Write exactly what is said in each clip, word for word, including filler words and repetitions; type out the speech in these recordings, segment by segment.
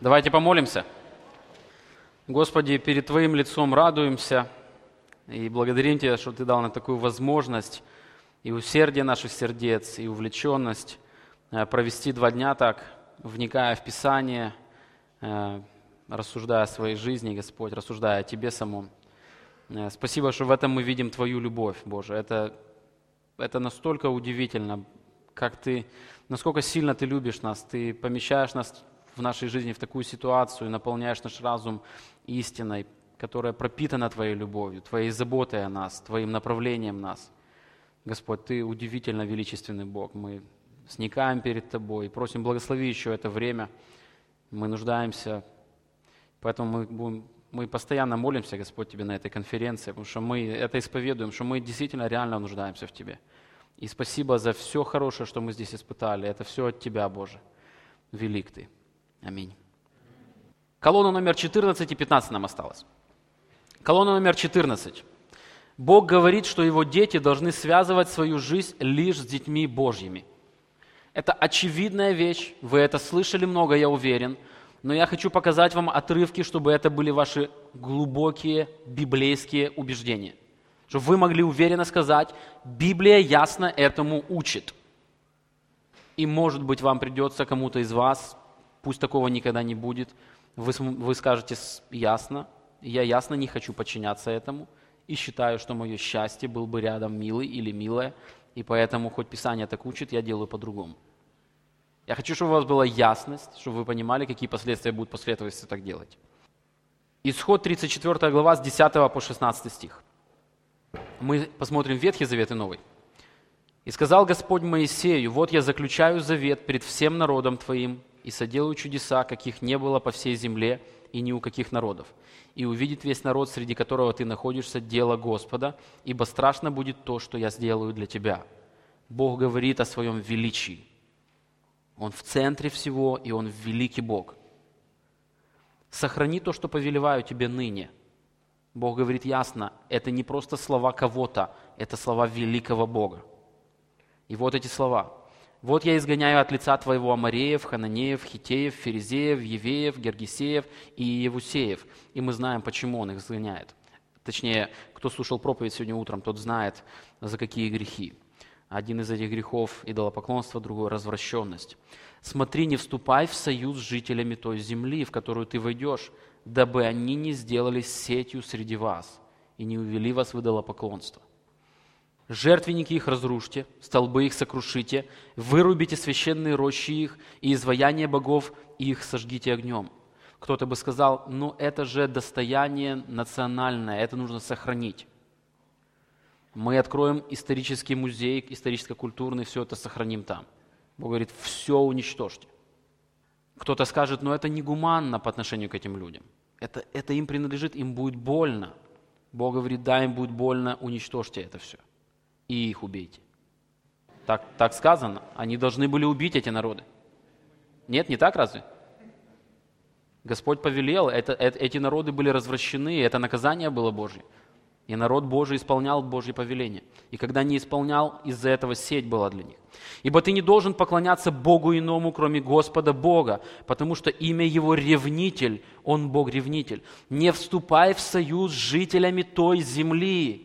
Давайте помолимся. Господи, перед Твоим лицом радуемся и благодарим Тебя, что Ты дал нам такую возможность и усердие наших сердец, и увлеченность провести два дня так, вникая в Писание, рассуждая о своей жизни, Господь, рассуждая о Тебе самом. Спасибо, что в этом мы видим Твою любовь, Боже. Это, это настолько удивительно, как Ты, насколько сильно Ты любишь нас, Ты помещаешь нас в нашей жизни в такую ситуацию, наполняешь наш разум истиной, которая пропитана Твоей любовью, Твоей заботой о нас, Твоим направлением нас. Господь, Ты удивительно величественный Бог. Мы сникаем перед Тобой и просим, благослови еще это время. Мы нуждаемся, поэтому мы, будем, мы постоянно молимся, Господь, Тебе на этой конференции, потому что мы это исповедуем, что мы действительно реально нуждаемся в Тебе. И спасибо за все хорошее, что мы здесь испытали. Это все от Тебя, Боже. Велик Ты. Аминь. Колонна номер четырнадцать и пятнадцать нам осталось. Колонна номер четырнадцать. Бог говорит, что Его дети должны связывать свою жизнь лишь с детьми Божьими. Это очевидная вещь, вы это слышали много, я уверен, но я хочу показать вам отрывки, чтобы это были ваши глубокие библейские убеждения. Чтобы вы могли уверенно сказать, Библия ясно этому учит. И, может быть, вам придется кому-то из вас, пусть такого никогда не будет, вы, вы скажете ясно, я ясно не хочу подчиняться этому и считаю, что мое счастье был бы рядом милый или милая, и поэтому, хоть Писание так учит, я делаю по-другому. Я хочу, чтобы у вас была ясность, чтобы вы понимали, какие последствия будут после этого, если так делать. Исход тридцать четвёртая глава с десятого по шестнадцатый стих. Мы посмотрим Ветхий Завет и Новый. «И сказал Господь Моисею, вот я заключаю завет перед всем народом твоим, и соделаю чудеса, каких не было по всей земле и ни у каких народов. И увидит весь народ, среди которого ты находишься, дело Господа, ибо страшно будет то, что я сделаю для тебя». Бог говорит о своем величии. Он в центре всего, и Он великий Бог. «Сохрани то, что повелеваю тебе ныне». Бог говорит ясно, это не просто слова кого-то, это слова великого Бога. И вот эти слова. «Вот я изгоняю от лица твоего Амореев, Хананеев, Хитеев, Ферезеев, Евеев, Гергесеев и Иевусеев». И мы знаем, почему он их изгоняет. Точнее, кто слушал проповедь сегодня утром, тот знает, за какие грехи. Один из этих грехов – идолопоклонство, другой – развращенность. «Смотри, не вступай в союз с жителями той земли, в которую ты войдешь, дабы они не сделались сетью среди вас и не увели вас в идолопоклонство. Жертвенники их разрушьте, столбы их сокрушите, вырубите священные рощи их, и изваяние богов их сожгите огнем». Кто-то бы сказал, ну это же достояние национальное, это нужно сохранить. Мы откроем исторический музей, историческо-культурный, все это сохраним там. Бог говорит, все уничтожьте. Кто-то скажет, но это негуманно по отношению к этим людям. Это, это им принадлежит, им будет больно. Бог говорит, да, им будет больно, уничтожьте это все. И их убейте. Так, так сказано. Они должны были убить эти народы. Нет, не так разве? Господь повелел, это, это, эти народы были развращены, это наказание было Божье. И народ Божий исполнял Божьи повеления. И когда не исполнял, из-за этого сеть была для них. «Ибо ты не должен поклоняться Богу иному, кроме Господа Бога, потому что имя Его ревнитель, Он Бог-ревнитель. Не вступай в союз с жителями той земли».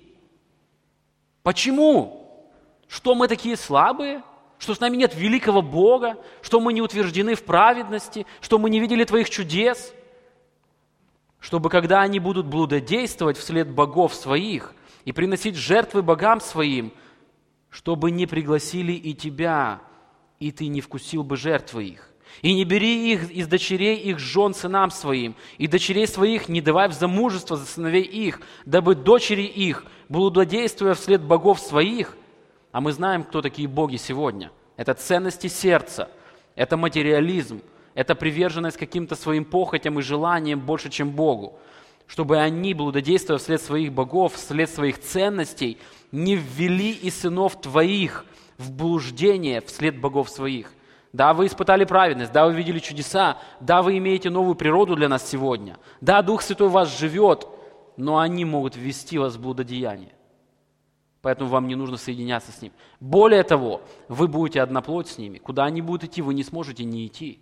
Почему? Что мы такие слабые? Что с нами нет великого Бога? Что мы не утверждены в праведности? Что мы не видели Твоих чудес? Чтобы когда они будут блудодействовать вслед богов своих и приносить жертвы богам своим, чтобы не пригласили и тебя, и ты не вкусил бы жертвы их. И не бери их из дочерей их жен сынам своим, и дочерей своих не давай в замужество за сыновей их, дабы дочери их, блудодействуя вслед богов своих, а мы знаем, кто такие боги сегодня. Это ценности сердца, это материализм, это приверженность каким-то своим похотям и желаниям больше, чем Богу. Чтобы они, блудодействуя вслед своих богов, вслед своих ценностей, не ввели и сынов твоих в блуждение вслед богов своих. Да, вы испытали праведность, да, вы видели чудеса, да, вы имеете новую природу для нас сегодня. Да, Дух Святой в вас живет, но они могут ввести вас в блудодеяние. Поэтому вам не нужно соединяться с Ним. Более того, вы будете одна плоть с ними. Куда они будут идти, вы не сможете не идти.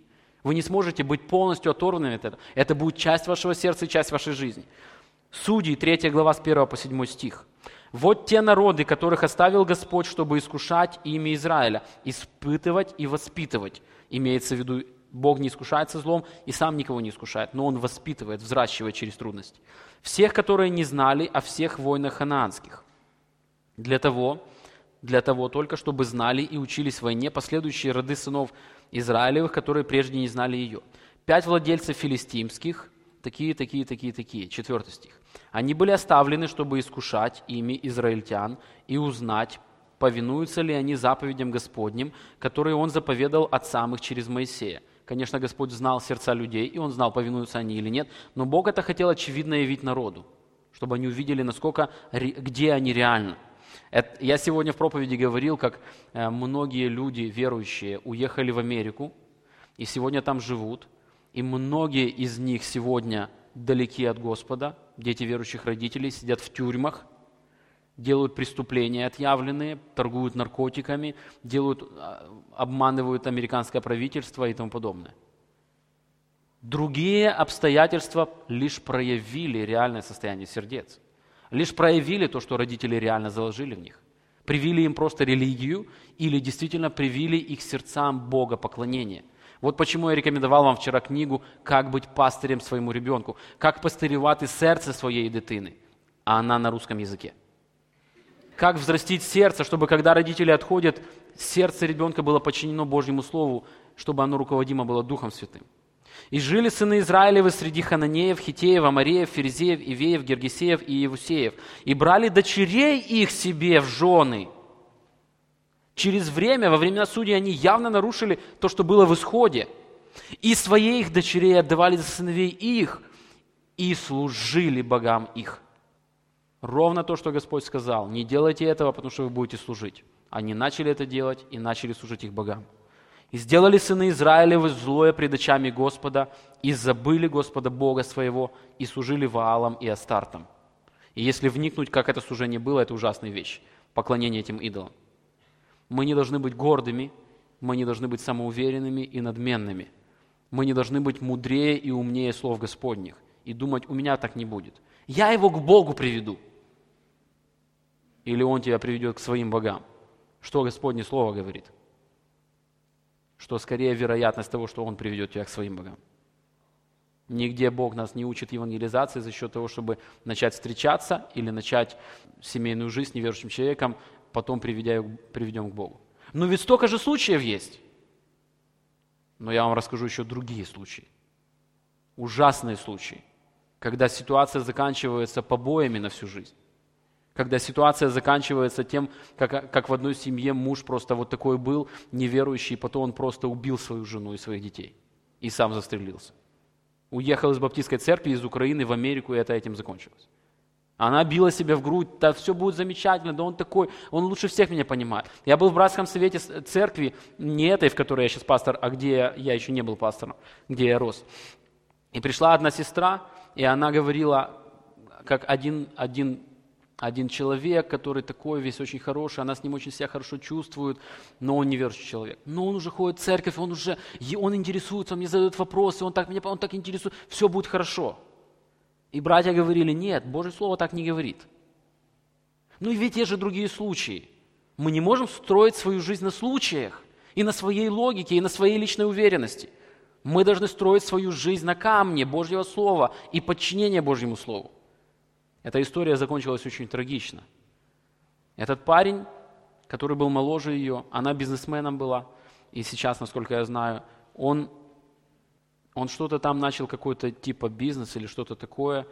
Вы не сможете быть полностью оторванными от этого. Это будет часть вашего сердца и часть вашей жизни. Судьи, третья глава с первого по седьмой стих. «Вот те народы, которых оставил Господь, чтобы искушать ими Израиля, испытывать и воспитывать». Имеется в виду, Бог не искушается злом и сам никого не искушает, но Он воспитывает, взращивает через трудности. «Всех, которые не знали о всех войнах ханаанских». Для того, для того только, чтобы знали и учились войне последующие роды сынов Израилевых, которые прежде не знали ее. Пять владельцев филистимских, такие, такие, такие, такие. Четвертый стих. Они были оставлены, чтобы искушать ими израильтян и узнать, повинуются ли они заповедям Господним, которые Он заповедал отцам их через Моисея. Конечно, Господь знал сердца людей, и Он знал, повинуются они или нет, но Бог это хотел очевидно явить народу, чтобы они увидели, насколько, где они реально. Это, я сегодня в проповеди говорил, как э, многие люди, верующие, уехали в Америку, и сегодня там живут, и многие из них сегодня далеки от Господа, дети верующих родителей, сидят в тюрьмах, делают преступления отъявленные, торгуют наркотиками, делают, обманывают американское правительство и тому подобное. Другие обстоятельства лишь проявили реальное состояние сердец. Лишь проявили то, что родители реально заложили в них. Привили им просто религию или действительно привили их сердцам Бога поклонение. Вот почему я рекомендовал вам вчера книгу «Как быть пастырем своему ребенку», «Как пастырювати сердце своей дитини», а она на русском языке. Как взрастить сердце, чтобы когда родители отходят, сердце ребенка было подчинено Божьему Слову, чтобы оно руководимо было Духом Святым. «И жили сыны Израилевы среди хананеев, хитеев, амореев, ферезеев, ивеев, гергесеев и евусеев, и брали дочерей их себе в жены». Через время, во времена судей, они явно нарушили то, что было в исходе. «И своих дочерей отдавали за сыновей их, и служили богам их». Ровно то, что Господь сказал. Не делайте этого, потому что вы будете служить. Они начали это делать и начали служить их богам. «И сделали сыны Израилевы злое пред очами Господа, и забыли Господа Бога своего, и служили Ваалам и Астартам». И если вникнуть, как это служение было, это ужасная вещь. Поклонение этим идолам. Мы не должны быть гордыми, мы не должны быть самоуверенными и надменными. Мы не должны быть мудрее и умнее слов Господних и думать, у меня так не будет. Я его к Богу приведу. Или он тебя приведет к своим богам. Что Господне Слово говорит? Что скорее вероятность того, что он приведет тебя к своим богам. Нигде Бог нас не учит евангелизации за счет того, чтобы начать встречаться или начать семейную жизнь с неверующим человеком, потом приведя, приведем к Богу. Но ведь столько же случаев есть. Но я вам расскажу еще другие случаи. Ужасные случаи. Когда ситуация заканчивается побоями на всю жизнь. Когда ситуация заканчивается тем, как, как в одной семье муж просто вот такой был, неверующий, потом он просто убил свою жену и своих детей. И сам застрелился. Уехал из баптистской церкви, из Украины в Америку, и это этим закончилось. Она била себя в грудь, да все будет замечательно, да он такой, он лучше всех меня понимает. Я был в братском совете церкви, не этой, в которой я сейчас пастор, а где я еще не был пастором, где я рос. И пришла одна сестра, и она говорила, как один, один, один человек, который такой весь очень хороший, она с ним очень себя хорошо чувствует, но он неверующий человек. Но он уже ходит в церковь, он уже, он интересуется, он мне задает вопросы, он так меня, он так интересует, все будет хорошо. И братья говорили, нет, Божье Слово так не говорит. Ну и ведь те же другие случаи. Мы не можем строить свою жизнь на случаях, и на своей логике, и на своей личной уверенности. Мы должны строить свою жизнь на камне Божьего Слова и подчинения Божьему Слову. Эта история закончилась очень трагично. Этот парень, который был моложе ее, она бизнесменом была, и сейчас, насколько я знаю, он... Он что-то там начал, какой-то типа бизнес или что-то такое,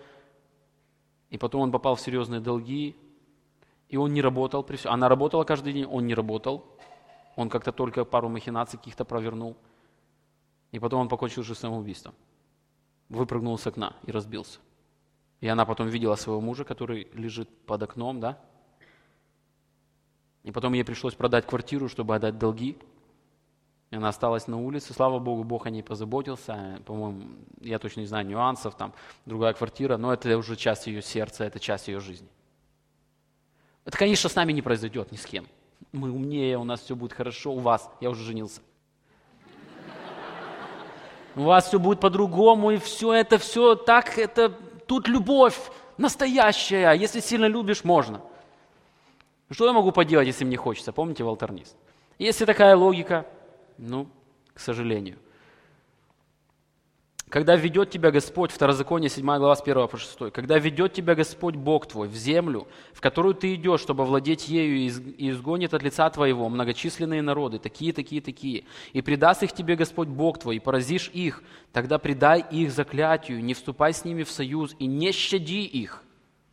и потом он попал в серьезные долги, и он не работал. При всем. Она работала каждый день, он не работал. Он как-то только пару махинаций каких-то провернул. И потом он покончил жизнь самоубийством. Выпрыгнул с окна и разбился. И она потом видела своего мужа, который лежит под окном, да? И потом ей пришлось продать квартиру, чтобы отдать долги. И она осталась на улице. Слава Богу, Бог о ней позаботился. По-моему, я точно не знаю нюансов, там другая квартира, но это уже часть ее сердца, это часть ее жизни. Это, конечно, с нами не произойдет ни с кем. Мы умнее, у нас все будет хорошо, у вас. Я уже женился. у вас все будет по-другому, и все это, все так, это тут любовь настоящая. Если сильно любишь, можно. Что я могу поделать, если мне хочется? Помните волторнист? Если такая логика, ну, к сожалению. Когда ведет тебя Господь, Второзаконие, седьмая глава, с первого по шестой, когда ведет тебя Господь Бог твой в землю, в которую ты идешь, чтобы владеть ею, и изгонит от лица твоего многочисленные народы, такие, такие, такие, и предаст их тебе Господь Бог твой, и поразишь их, тогда предай их заклятию, не вступай с ними в союз, и не щади их.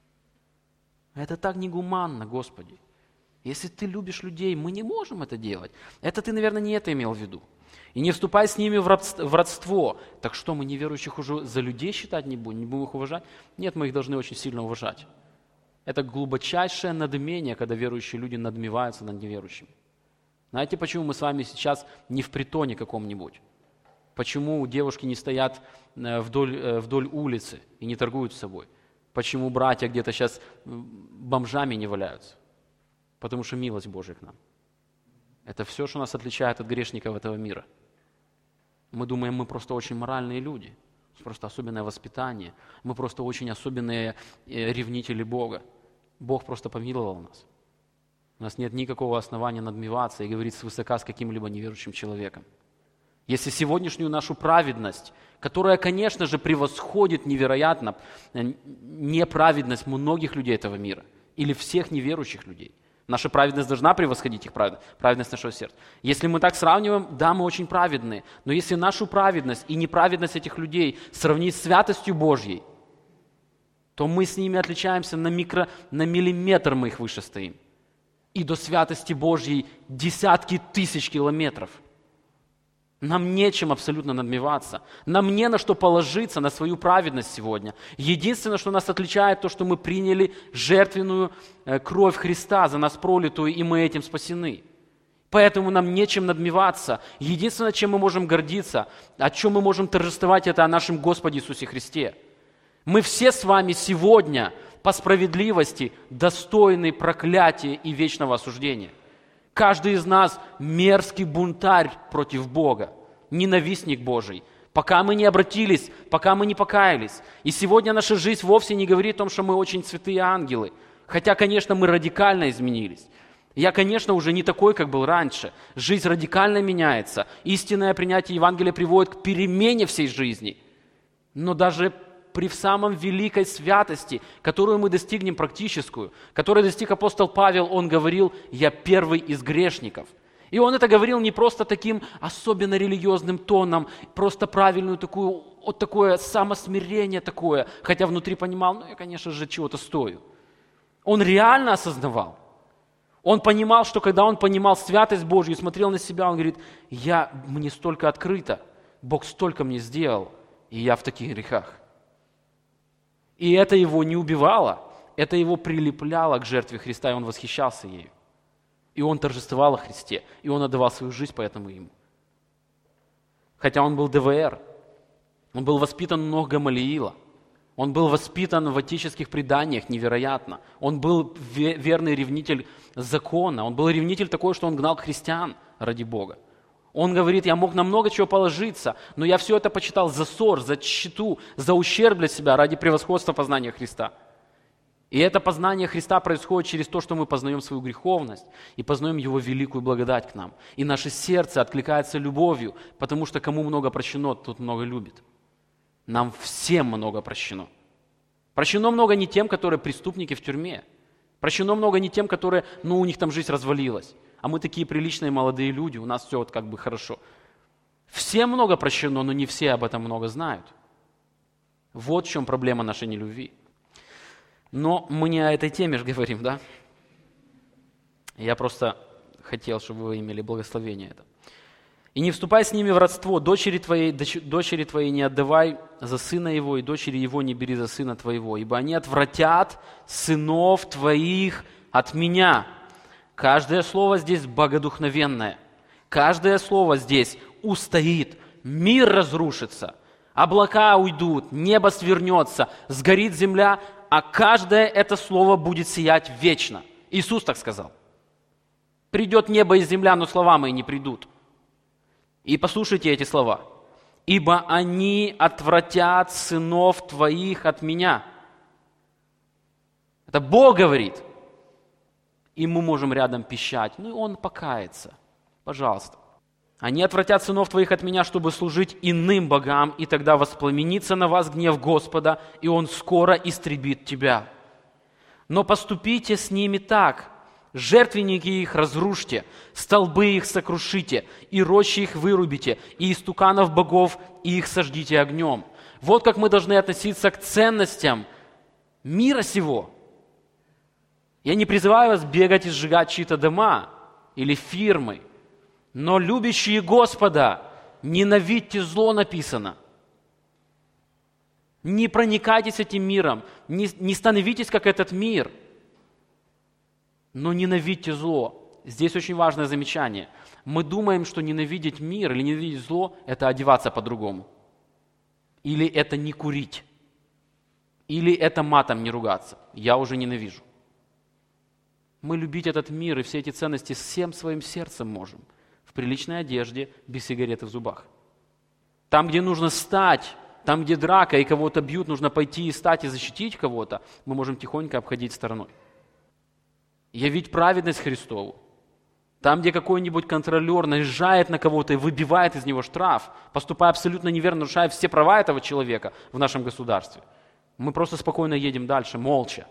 Это так негуманно, Господи. Если ты любишь людей, мы не можем это делать. Это ты, наверное, не это имел в виду. И не вступай с ними в родство. Так что, мы неверующих уже за людей считать не будем, не будем их уважать? Нет, мы их должны очень сильно уважать. Это глубочайшее надмение, когда верующие люди надмеваются над неверующими. Знаете, почему мы с вами сейчас не в притоне каком-нибудь? Почему девушки не стоят вдоль, вдоль улицы и не торгуют с собой? Почему братья где-то сейчас бомжами не валяются? Потому что милость Божия к нам. Это все, что нас отличает от грешников этого мира. Мы думаем, мы просто очень моральные люди, просто особенное воспитание, мы просто очень особенные ревнители Бога. Бог просто помиловал нас. У нас нет никакого основания надмеваться и говорить свысока с каким-либо неверующим человеком. Если сегодняшнюю нашу праведность, которая, конечно же, превосходит невероятно неправедность многих людей этого мира или всех неверующих людей, наша праведность должна превосходить их праведность, праведность нашего сердца. Если мы так сравниваем, да, мы очень праведные. Но если нашу праведность и неправедность этих людей сравнить с святостью Божьей, то мы с ними отличаемся на микро, на миллиметр мы их выше стоим. И до святости Божьей десятки тысяч километров. Нам нечем абсолютно надмеваться. Нам не на что положиться, на свою праведность сегодня. Единственное, что нас отличает, то, что мы приняли жертвенную кровь Христа за нас пролитую, и мы этим спасены. Поэтому нам нечем надмеваться. Единственное, чем мы можем гордиться, о чем мы можем торжествовать, это о нашем Господе Иисусе Христе. Мы все с вами сегодня по справедливости достойны проклятия и вечного осуждения. Каждый из нас мерзкий бунтарь против Бога, ненавистник Божий, пока мы не обратились, пока мы не покаялись. И сегодня наша жизнь вовсе не говорит о том, что мы очень святые ангелы. Хотя, конечно, мы радикально изменились. Я, конечно, уже не такой, как был раньше. Жизнь радикально меняется. Истинное принятие Евангелия приводит к перемене всей жизни. Но даже при самом великой святости, которую мы достигнем практическую, которую достиг апостол Павел, он говорил: «Я первый из грешников». И он это говорил не просто таким особенно религиозным тоном, просто правильную такую, вот такое самосмирение такое, хотя внутри понимал, ну я, конечно же, чего-то стою. Он реально осознавал. Он понимал, что когда он понимал святость Божью и смотрел на себя, он говорит: я, мне столько открыто, Бог столько мне сделал, и я в таких грехах. И это его не убивало, это его прилепляло к жертве Христа, и он восхищался ею. И он торжествовал о Христе, и он отдавал свою жизнь поэтому ему. Хотя он был ДВР, он был воспитан у ног Гамалиила, он был воспитан в отеческих преданиях невероятно, он был верный ревнитель закона, он был ревнитель такой, что он гнал христиан ради Бога. Он говорит: я мог на много чего положиться, но я все это почитал за ссор, за тщету, за ущерб для себя ради превосходства познания Христа. И это познание Христа происходит через то, что мы познаем свою греховность и познаем Его великую благодать к нам. И наше сердце откликается любовью, потому что кому много прощено, тот много любит. Нам всем много прощено. Прощено много не тем, которые преступники в тюрьме. Прощено много не тем, которые, ну, у них там жизнь развалилась. А мы такие приличные молодые люди, у нас все вот как бы хорошо. Всем много прощено, но не все об этом много знают. Вот в чем проблема нашей нелюбви. Но мы не о этой теме же говорим, да? Я просто хотел, чтобы вы имели благословение это. «И не вступай с ними в родство, дочери твоей, дочери твоей не отдавай за сына его, и дочери его не бери за сына твоего, ибо они отвратят сынов твоих от меня». Каждое слово здесь богодухновенное. Каждое слово здесь устоит. Мир разрушится, облака уйдут, небо свернется, сгорит земля, а каждое это слово будет сиять вечно. Иисус так сказал. Придет небо и земля, но слова мои не придут. И послушайте эти слова. ибо они отвратят сынов твоих от меня». Это Бог говорит. И мы можем рядом пищать. Ну и он покается. Пожалуйста. «Они отвратят сынов твоих от меня, чтобы служить иным богам, и тогда воспламенится на вас гнев Господа, и он скоро истребит тебя. Но поступите с ними так: жертвенники их разрушьте, столбы их сокрушите, и рощи их вырубите, и истуканов богов и их сожгите огнем». Вот как мы должны относиться к ценностям мира сего. Я не призываю вас бегать и сжигать чьи-то дома или фирмы, но любящие Господа, ненавидьте зло, написано. Не проникайтесь этим миром, не, не становитесь как этот мир, но ненавидьте зло. Здесь очень важное замечание. Мы думаем, что ненавидеть мир или ненавидеть зло – это одеваться по-другому. Или это не курить. Или это матом не ругаться. Я уже ненавижу. Мы любить этот мир и все эти ценности всем своим сердцем можем. В приличной одежде, без сигареты в зубах. Там, где нужно стать, там, где драка и кого-то бьют, нужно пойти и стать и защитить кого-то, мы можем тихонько обходить стороной. Явить праведность Христову. Там, где какой-нибудь контролер наезжает на кого-то и выбивает из него штраф, поступая абсолютно неверно, нарушая все права этого человека в нашем государстве, мы просто спокойно едем дальше, молча.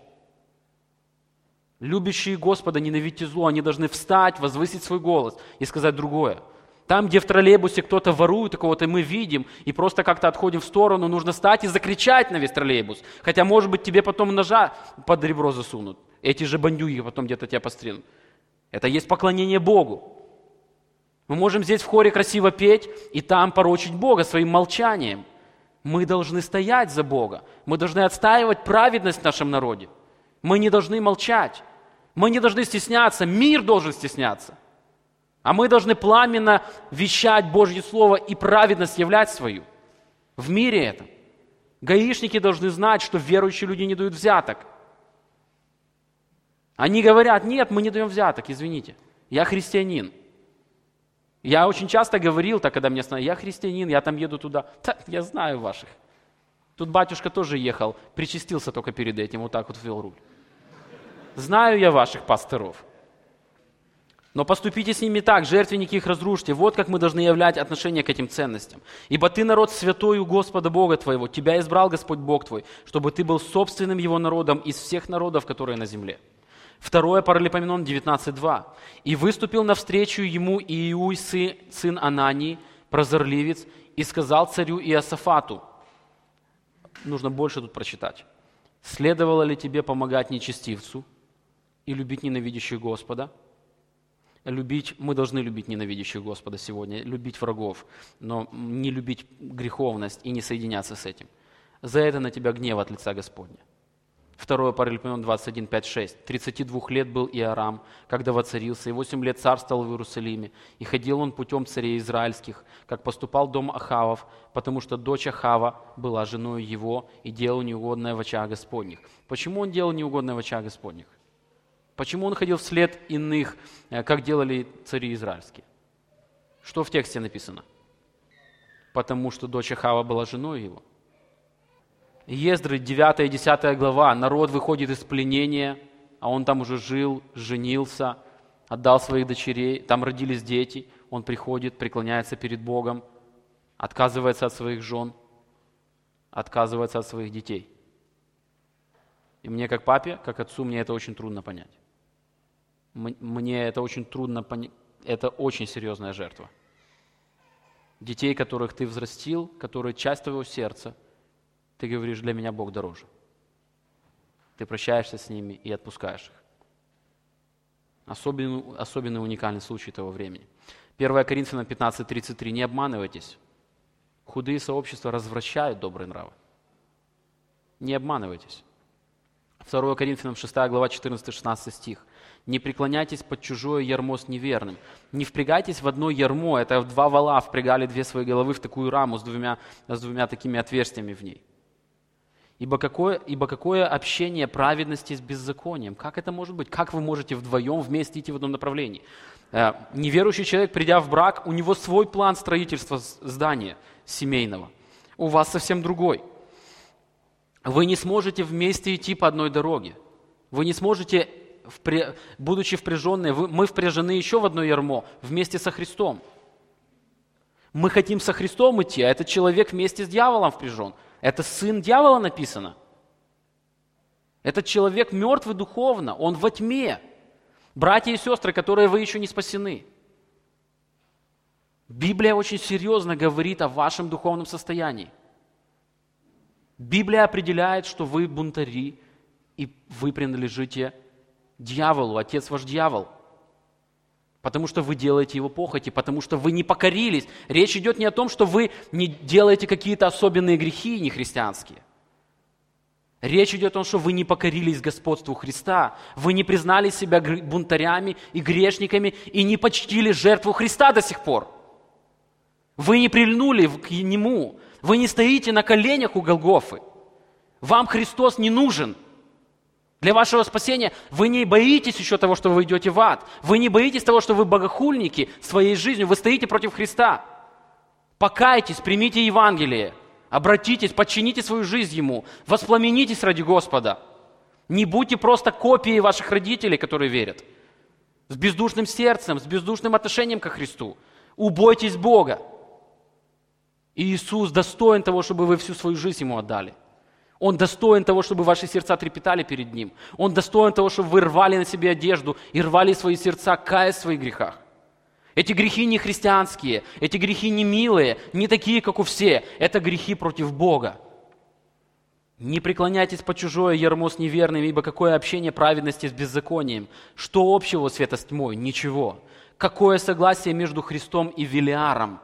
Любящие Господа, ненавидьте зло, они должны встать, возвысить свой голос и сказать другое. Там, где в троллейбусе кто-то ворует, кого-то мы видим, и просто как-то отходим в сторону, нужно встать и закричать на весь троллейбус. Хотя, может быть, тебе потом ножа под ребро засунут. Эти же бандюги потом где-то тебя пострелят. Это есть поклонение Богу. Мы можем здесь в хоре красиво петь и там порочить Бога своим молчанием. Мы должны стоять за Бога. Мы должны отстаивать праведность в нашем народе. Мы не должны молчать. Мы не должны стесняться. Мир должен стесняться. А мы должны пламенно вещать Божье Слово и праведность являть свою. В мире этом. Гаишники должны знать, что верующие люди не дают взяток. Они говорят: нет, мы не даем взяток, извините. Я христианин. Я очень часто говорил, так, когда меня остановили: я христианин, я там еду туда. Да, я знаю ваших. Тут батюшка тоже ехал, причастился только перед этим, вот так вот ввел руль. Знаю я ваших пасторов. Но поступите с ними так, жертвенники их разрушьте. Вот как мы должны являть отношение к этим ценностям. «Ибо ты народ святой у Господа Бога твоего, тебя избрал Господь Бог твой, чтобы ты был собственным Его народом из всех народов, которые на земле». Второе, Паралипоменон девятнадцать два. «И выступил навстречу ему Иуй, сын Анании, прозорливец, и сказал царю Иосафату». Нужно больше тут прочитать. «Следовало ли тебе помогать нечестивцу и любить ненавидящих Господа?» Любить, мы должны любить ненавидящих Господа сегодня, любить врагов, но не любить греховность и не соединяться с этим. За это на тебя гнев от лица Господня. Второе, Паралипоменон двадцать один, пять, шесть. «Тридцати двух лет был Иорам, когда воцарился, и восемь лет царствовал в Иерусалиме. И ходил он путем царей израильских, как поступал дом Ахавов, потому что дочь Ахава была женой его и делал неугодное в очах Господних». Почему он делал неугодное в очах Господних? Почему он ходил вслед иных, как делали цари израильские? Что в тексте написано? Потому что дочь Ахава была женой его. Ездры, девятая и десятая глава. Народ выходит из пленения, а он там уже жил, женился, отдал своих дочерей, там родились дети. Он приходит, преклоняется перед Богом, отказывается от своих жен, отказывается от своих детей. И мне как папе, как отцу, мне это очень трудно понять. Мне это очень трудно понять. Это очень серьезная жертва. Детей, которых ты взрастил, которые часть твоего сердца, ты говоришь: для меня Бог дороже. Ты прощаешься с ними и отпускаешь их. Особенный, особенный уникальный случай того времени. первое Коринфянам пятнадцать тридцать три. «Не обманывайтесь. Худые сообщества развращают добрые нравы». Не обманывайтесь. второе Коринфянам шестая глава, четырнадцатый-шестнадцатый стих. «Не преклоняйтесь под чужое ярмо с неверным». Не впрягайтесь в одно ярмо. Это в два вала впрягали две свои головы в такую раму с двумя, с двумя такими отверстиями в ней. Ибо какое, ибо какое общение праведности с беззаконием? Как это может быть? Как вы можете вдвоем вместе идти в одном направлении? Э, неверующий человек, придя в брак, у него свой план строительства здания семейного. У вас совсем другой. Вы не сможете вместе идти по одной дороге. Вы не сможете, будучи впряженные, вы, мы впряжены еще в одно ярмо вместе со Христом. Мы хотим со Христом идти, а этот человек вместе с дьяволом впряжен. Это сын дьявола написано. Этот человек мертвый духовно, он во тьме. Братья и сестры, которые вы еще не спасены. Библия очень серьезно говорит о вашем духовном состоянии. Библия определяет, что вы бунтари, и вы принадлежите дьяволу, отец ваш дьявол. Потому что вы делаете его похоти, потому что вы не покорились. Речь идет не о том, что вы не делаете какие-то особенные грехи нехристианские. Речь идет о том, что вы не покорились господству Христа, вы не признали себя бунтарями и грешниками и не почтили жертву Христа до сих пор. Вы не прильнули к Нему, вы не стоите на коленях у Голгофы. Вам Христос не нужен. Для вашего спасения вы не боитесь еще того, что вы идете в ад. Вы не боитесь того, что вы богохульники своей жизнью, вы стоите против Христа. Покайтесь, примите Евангелие, обратитесь, подчините свою жизнь Ему, воспламенитесь ради Господа. Не будьте просто копией ваших родителей, которые верят. С бездушным сердцем, с бездушным отношением ко Христу. Убойтесь Бога. И Иисус достоин того, чтобы вы всю свою жизнь Ему отдали. Он достоин того, чтобы ваши сердца трепетали перед Ним. Он достоин того, чтобы вы рвали на себе одежду и рвали свои сердца, каясь в своих грехах. Эти грехи не христианские, эти грехи не милые, не такие, как у все. Это грехи против Бога. Не преклоняйтесь под чужое ярмо с неверными, ибо какое общение праведности с беззаконием? Что общего света с тьмой? Ничего. Какое согласие между Христом и Велиаром?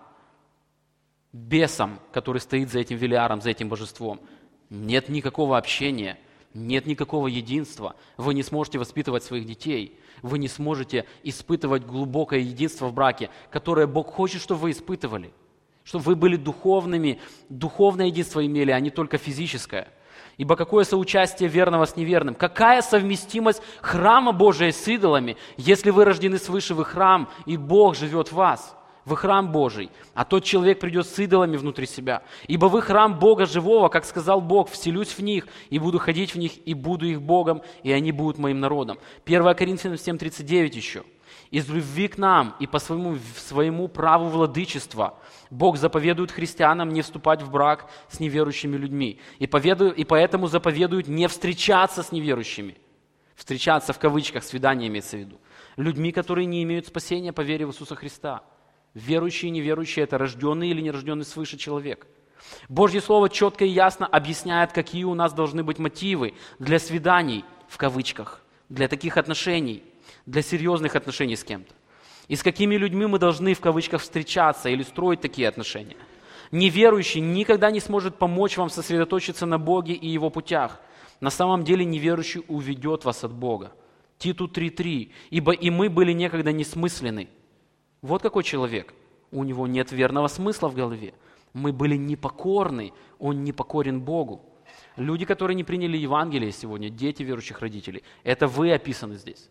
Бесом, который стоит за этим Велиаром, за этим божеством. Нет никакого общения, нет никакого единства. Вы не сможете воспитывать своих детей. Вы не сможете испытывать глубокое единство в браке, которое Бог хочет, чтобы вы испытывали. Чтобы вы были духовными, духовное единство имели, а не только физическое. Ибо какое соучастие верного с неверным? Какая совместимость храма Божия с идолами, если вы рождены свыше, вы храм, и Бог живет в вас? Вы храм Божий, а тот человек придет с идолами внутри себя. Ибо вы храм Бога живого, как сказал Бог, вселюсь в них, и буду ходить в них, и буду их Богом, и они будут моим народом. первое Коринфянам семь тридцать девять еще. Из любви к нам и по своему, своему праву владычества Бог заповедует христианам не вступать в брак с неверующими людьми. И, поведу, и поэтому заповедует не встречаться с неверующими. Встречаться в кавычках, свидание имеется в виду. Людьми, которые не имеют спасения по вере в Иисуса Христа. Верующие и неверующие – это рожденный или нерожденный свыше человек. Божье Слово четко и ясно объясняет, какие у нас должны быть мотивы для свиданий, в кавычках, для таких отношений, для серьезных отношений с кем-то. И с какими людьми мы должны, в кавычках, встречаться или строить такие отношения. Неверующий никогда не сможет помочь вам сосредоточиться на Боге и Его путях. На самом деле неверующий уведет вас от Бога. Титу три три. «Ибо и мы были некогда несмысленны». Вот какой человек. У него нет верного смысла в голове. Мы были непокорны, он непокорен Богу. Люди, которые не приняли Евангелие сегодня, дети верующих родителей, это вы описаны здесь.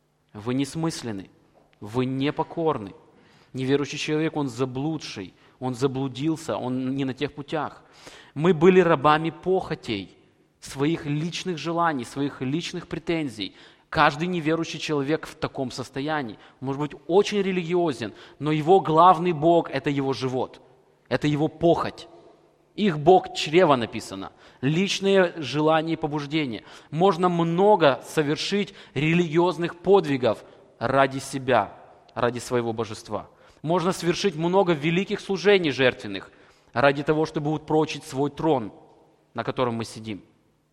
Вы несмысленны, вы непокорны. Неверующий человек, он заблудший, он заблудился, он не на тех путях. Мы были рабами похотей, своих личных желаний, своих личных претензий. Каждый неверующий человек в таком состоянии. Может быть, очень религиозен, но его главный Бог – это его живот, это его похоть. Их Бог чрево написано. Личные желания и побуждения. Можно много совершить религиозных подвигов ради себя, ради своего божества. Можно совершить много великих служений жертвенных ради того, чтобы упрочить свой трон, на котором мы сидим.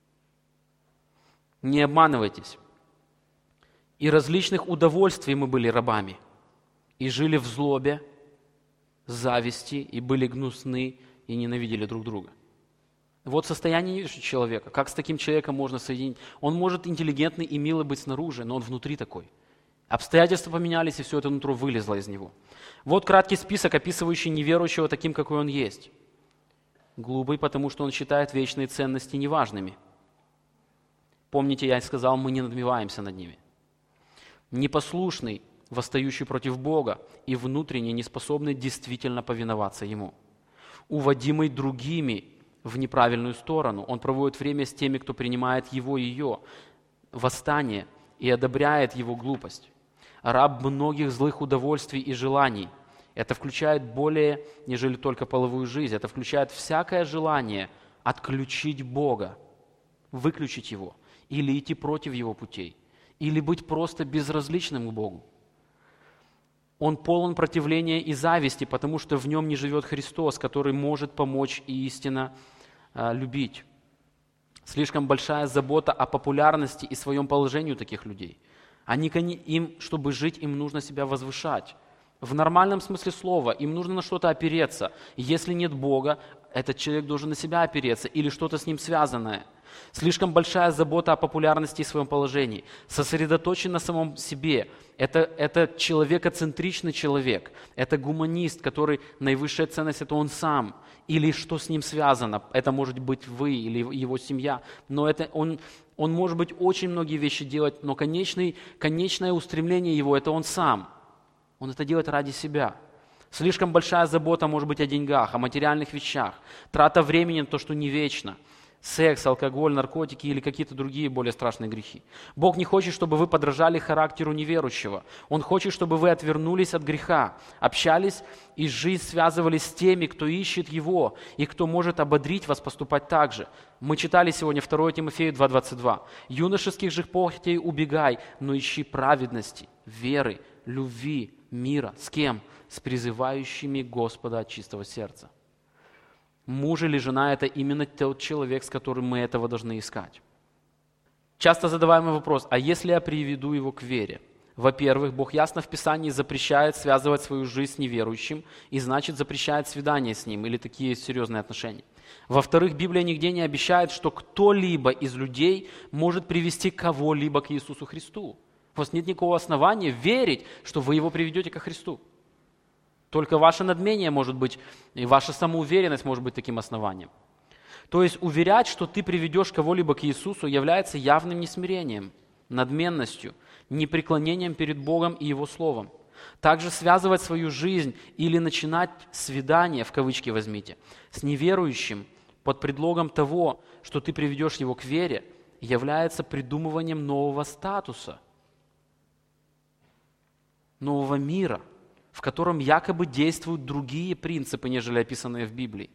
Не обманывайтесь. И различных удовольствий мы были рабами, и жили в злобе, зависти, и были гнусны, и ненавидели друг друга. Вот состояние человека. Как с таким человеком можно соединить? Он может интеллигентный и милый быть снаружи, но он внутри такой. Обстоятельства поменялись, и все это нутро вылезло из него. Вот краткий список, описывающий неверующего таким, какой он есть. Глупый, потому что он считает вечные ценности неважными. Помните, я сказал, мы не надмеваемся над ними. Непослушный, восстающий против Бога и внутренне неспособный действительно повиноваться Ему. Уводимый другими в неправильную сторону. Он проводит время с теми, кто принимает его и ее восстание и одобряет его глупость. Раб многих злых удовольствий и желаний. Это включает более, нежели только половую жизнь. Это включает всякое желание отключить Бога, выключить Его, или идти против Его путей, или быть просто безразличным к Богу. Он полон противления и зависти, потому что в нем не живет Христос, который может помочь и истинно э, любить. Слишком большая забота о популярности и своем положении у таких людей. Они, им, чтобы жить, им нужно себя возвышать. В нормальном смысле слова, им нужно на что-то опереться. Если нет Бога, этот человек должен на себя опереться или что-то с ним связанное. Слишком большая забота о популярности и своем положении. Сосредоточен на самом себе. Это, это человекоцентричный человек. Это гуманист, который наивысшая ценность – это он сам. Или что с ним связано. Это может быть вы или его семья. Но это он, он может быть очень многие вещи делать, но конечный, конечное устремление его – это он сам. Он это делает ради себя. Слишком большая забота может быть о деньгах, о материальных вещах. Трата времени на то, что не вечно. Секс, алкоголь, наркотики или какие-то другие более страшные грехи. Бог не хочет, чтобы вы подражали характеру неверующего. Он хочет, чтобы вы отвернулись от греха, общались и жизнь связывались с теми, кто ищет Его и кто может ободрить вас поступать так же. Мы читали сегодня второе Тимофею два двадцать два. «Юношеских же похотей убегай, но ищи праведности, веры, любви, мира». С кем? С призывающими Господа от чистого сердца. Муж или жена – это именно тот человек, с которым мы этого должны искать. Часто задаваемый вопрос, а если я приведу его к вере? Во-первых, Бог ясно в Писании запрещает связывать свою жизнь с неверующим, и значит запрещает свидание с ним или такие серьезные отношения. Во-вторых, Библия нигде не обещает, что кто-либо из людей может привести кого-либо к Иисусу Христу. У вас нет никакого основания верить, что вы его приведете ко Христу. Только ваше надмение может быть, и ваша самоуверенность может быть таким основанием. То есть уверять, что ты приведешь кого-либо к Иисусу, является явным несмирением, надменностью, непреклонением перед Богом и Его Словом. Также связывать свою жизнь или начинать свидание, в кавычки возьмите, с неверующим под предлогом того, что ты приведешь его к вере, является придумыванием нового статуса, нового мира, в котором якобы действуют другие принципы, нежели описанные в Библии.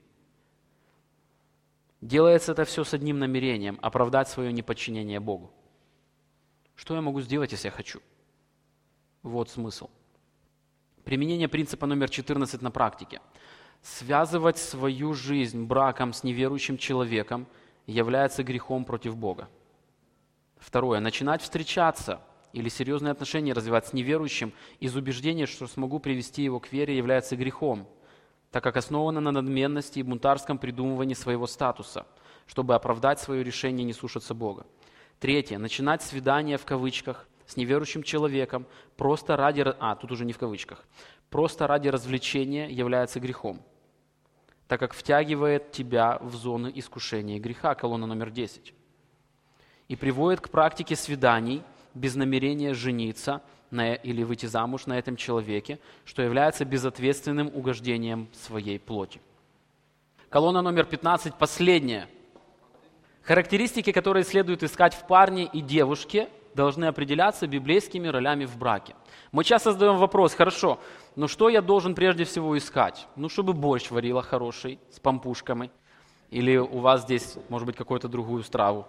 Делается это все с одним намерением – оправдать свое неподчинение Богу. Что я могу сделать, если я хочу? Вот смысл. Применение принципа номер четырнадцать на практике. Связывать свою жизнь браком с неверующим человеком является грехом против Бога. Второе. Начинать встречаться или серьезные отношения развивать с неверующим из убеждения, что смогу привести его к вере, является грехом, так как основано на надменности и бунтарском придумывании своего статуса, чтобы оправдать свое решение не слушаться Бога. Третье. Начинать свидание в кавычках с неверующим человеком просто ради... А, тут уже не в кавычках. Просто ради развлечения является грехом, так как втягивает тебя в зону искушения и греха, колонна номер десять, и приводит к практике свиданий без намерения жениться на, или выйти замуж на этом человеке, что является безответственным угождением своей плоти. Колонна номер пятнадцать, последняя. Характеристики, которые следует искать в парне и девушке, должны определяться библейскими ролями в браке. Мы часто задаем вопрос, хорошо, ну что я должен прежде всего искать? Ну, чтобы борщ варила хороший, с пампушками, или у вас здесь, может быть, какую-то другую страву.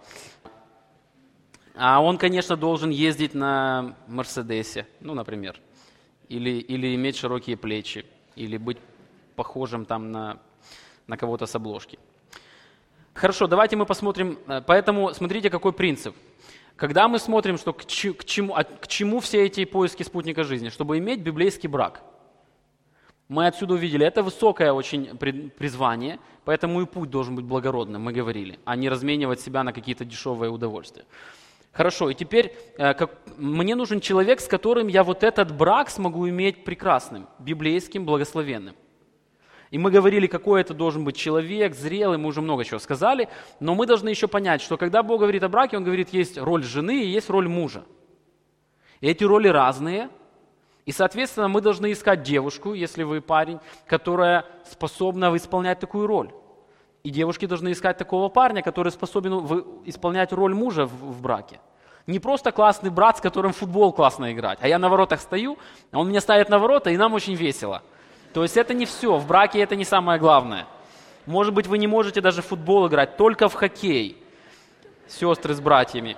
А он, конечно, должен ездить на Мерседесе, ну, например, или, или иметь широкие плечи, или быть похожим там на, на кого-то с обложки. Хорошо, давайте мы посмотрим. Поэтому смотрите, какой принцип. Когда мы смотрим, что к, ч, к, чему, к чему все эти поиски спутника жизни, чтобы иметь библейский брак. Мы отсюда увидели, это высокое очень призвание, поэтому и путь должен быть благородным, мы говорили, а не разменивать себя на какие-то дешевые удовольствия. Хорошо, и теперь как, мне нужен человек, с которым я вот этот брак смогу иметь прекрасным, библейским, благословенным. И мы говорили, какой это должен быть человек, зрелый, мы уже много чего сказали, но мы должны еще понять, что когда Бог говорит о браке, Он говорит, есть роль жены и есть роль мужа. И эти роли разные, и, соответственно, мы должны искать девушку, если вы парень, которая способна исполнять такую роль. И девушки должны искать такого парня, который способен исполнять роль мужа в, в браке. Не просто классный брат, с которым в футбол классно играть, а я на воротах стою, а он меня ставит на ворота, и нам очень весело. То есть это не все, в браке это не самое главное. Может быть, вы не можете даже в футбол играть, только в хоккей, сестры с братьями.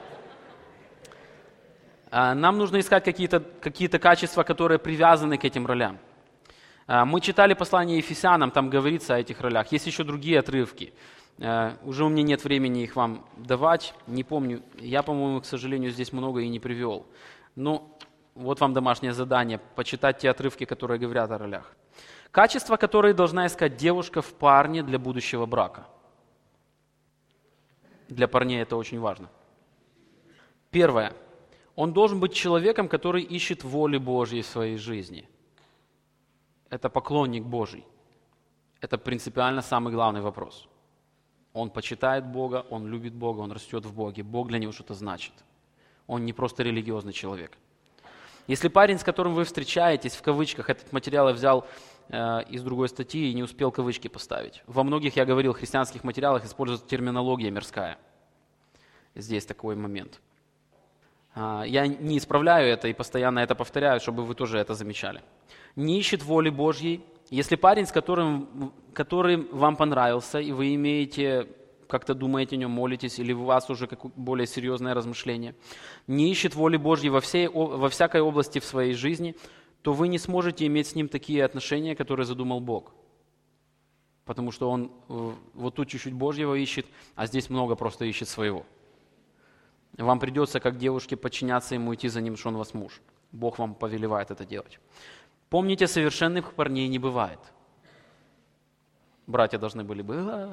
Нам нужно искать какие-то, какие-то качества, которые привязаны к этим ролям. Мы читали послание Ефесянам, там говорится о этих ролях. Есть еще другие отрывки. Уже у меня нет времени их вам давать, не помню. Я, по-моему, к сожалению, здесь много и не привел. Но вот вам домашнее задание, почитать те отрывки, которые говорят о ролях. Качества, которые должна искать девушка в парне для будущего брака. Для парней это очень важно. Первое. Он должен быть человеком, который ищет воли Божьей в своей жизни. Это поклонник Божий. Это принципиально самый главный вопрос. Он почитает Бога, он любит Бога, он растет в Боге. Бог для него что-то значит. Он не просто религиозный человек. Если парень, с которым вы встречаетесь, в кавычках, этот материал я взял э, из другой статьи и не успел кавычки поставить. Во многих, я говорил, христианских материалах используется терминология мирская. Здесь такой момент. Я не исправляю это и постоянно это повторяю, чтобы вы тоже это замечали. Не ищет воли Божьей. Если парень, с которым, который вам понравился, и вы имеете, как-то думаете о нем, молитесь, или у вас уже более серьезное размышление, не ищет воли Божьей во, всей, во всякой области в своей жизни, то вы не сможете иметь с ним такие отношения, которые задумал Бог. Потому что он вот тут чуть-чуть Божьего ищет, а здесь много просто ищет своего. Вам придется, как девушке, подчиняться ему, идти за ним, что он вас муж. Бог вам повелевает это делать. Помните, совершенных парней не бывает. Братья должны были бы...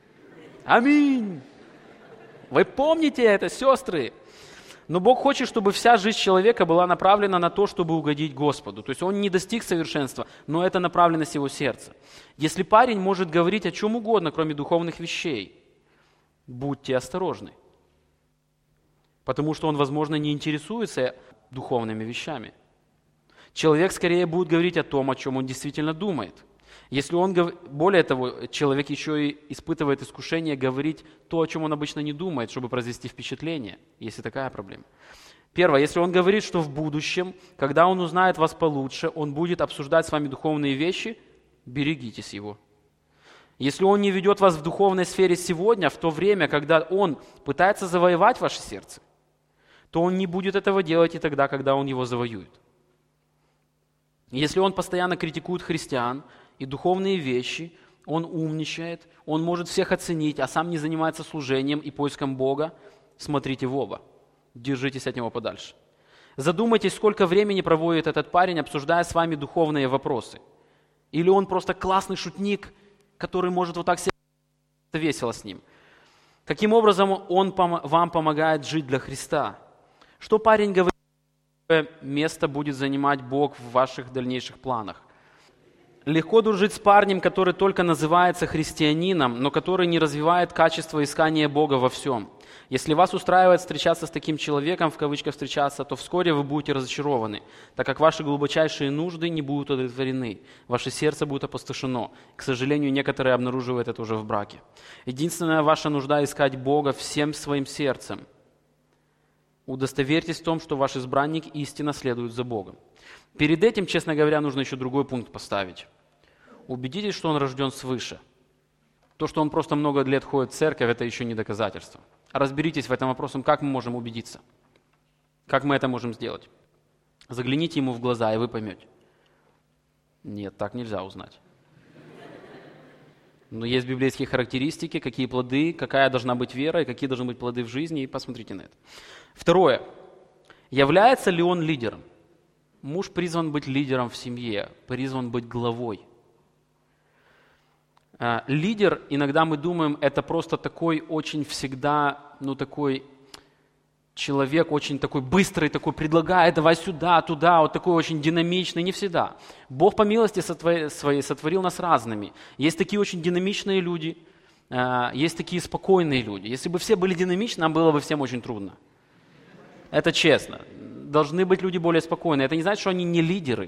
Аминь! Вы помните это, сестры? Но Бог хочет, чтобы вся жизнь человека была направлена на то, чтобы угодить Господу. То есть он не достиг совершенства, но это направленность его сердца. Если парень может говорить о чем угодно, кроме духовных вещей, будьте осторожны. Потому что он, возможно, не интересуется духовными вещами. Человек скорее будет говорить о том, о чем он действительно думает. Если он, более того, человек еще и испытывает искушение говорить то, о чем он обычно не думает, чтобы произвести впечатление, если такая проблема. Первое, если он говорит, что в будущем, когда он узнает вас получше, он будет обсуждать с вами духовные вещи, берегитесь его. Если он не ведет вас в духовной сфере сегодня, в то время, когда он пытается завоевать ваше сердце, то он не будет этого делать и тогда, когда он его завоюет. Если он постоянно критикует христиан и духовные вещи, он умничает, он может всех оценить, а сам не занимается служением и поиском Бога, смотрите в оба, держитесь от него подальше. Задумайтесь, сколько времени проводит этот парень, обсуждая с вами духовные вопросы. Или он просто классный шутник, который может вот так себе весело с ним. Каким образом он вам помогает жить для Христа? Что парень говорит, какое место будет занимать Бог в ваших дальнейших планах? Легко дружить с парнем, который только называется христианином, но который не развивает качество искания Бога во всем. Если вас устраивает встречаться с таким человеком, в кавычках встречаться, то вскоре вы будете разочарованы, так как ваши глубочайшие нужды не будут удовлетворены, ваше сердце будет опустошено. К сожалению, некоторые обнаруживают это уже в браке. Единственная ваша нужда – искать Бога всем своим сердцем. Удостоверьтесь в том, что ваш избранник истинно следует за Богом. Перед этим, честно говоря, нужно еще другой пункт поставить. Убедитесь, что он рожден свыше. То, что он просто много лет ходит в церковь, это еще не доказательство. Разберитесь в этом вопросе, как мы можем убедиться. Как мы это можем сделать. Загляните ему в глаза, и вы поймете. Нет, так нельзя узнать. Но есть библейские характеристики, какие плоды, какая должна быть вера, и какие должны быть плоды в жизни, и посмотрите на это. Второе. Является ли он лидером? Муж призван быть лидером в семье, призван быть главой. Лидер, иногда мы думаем, это просто такой очень всегда, ну такой человек очень такой быстрый, такой предлагает, давай сюда, туда, вот такой очень динамичный, не всегда. Бог по милости своей сотворил нас разными. Есть такие очень динамичные люди, есть такие спокойные люди. Если бы все были динамичны, нам было бы всем очень трудно. Это честно. Должны быть люди более спокойные. Это не значит, что они не лидеры.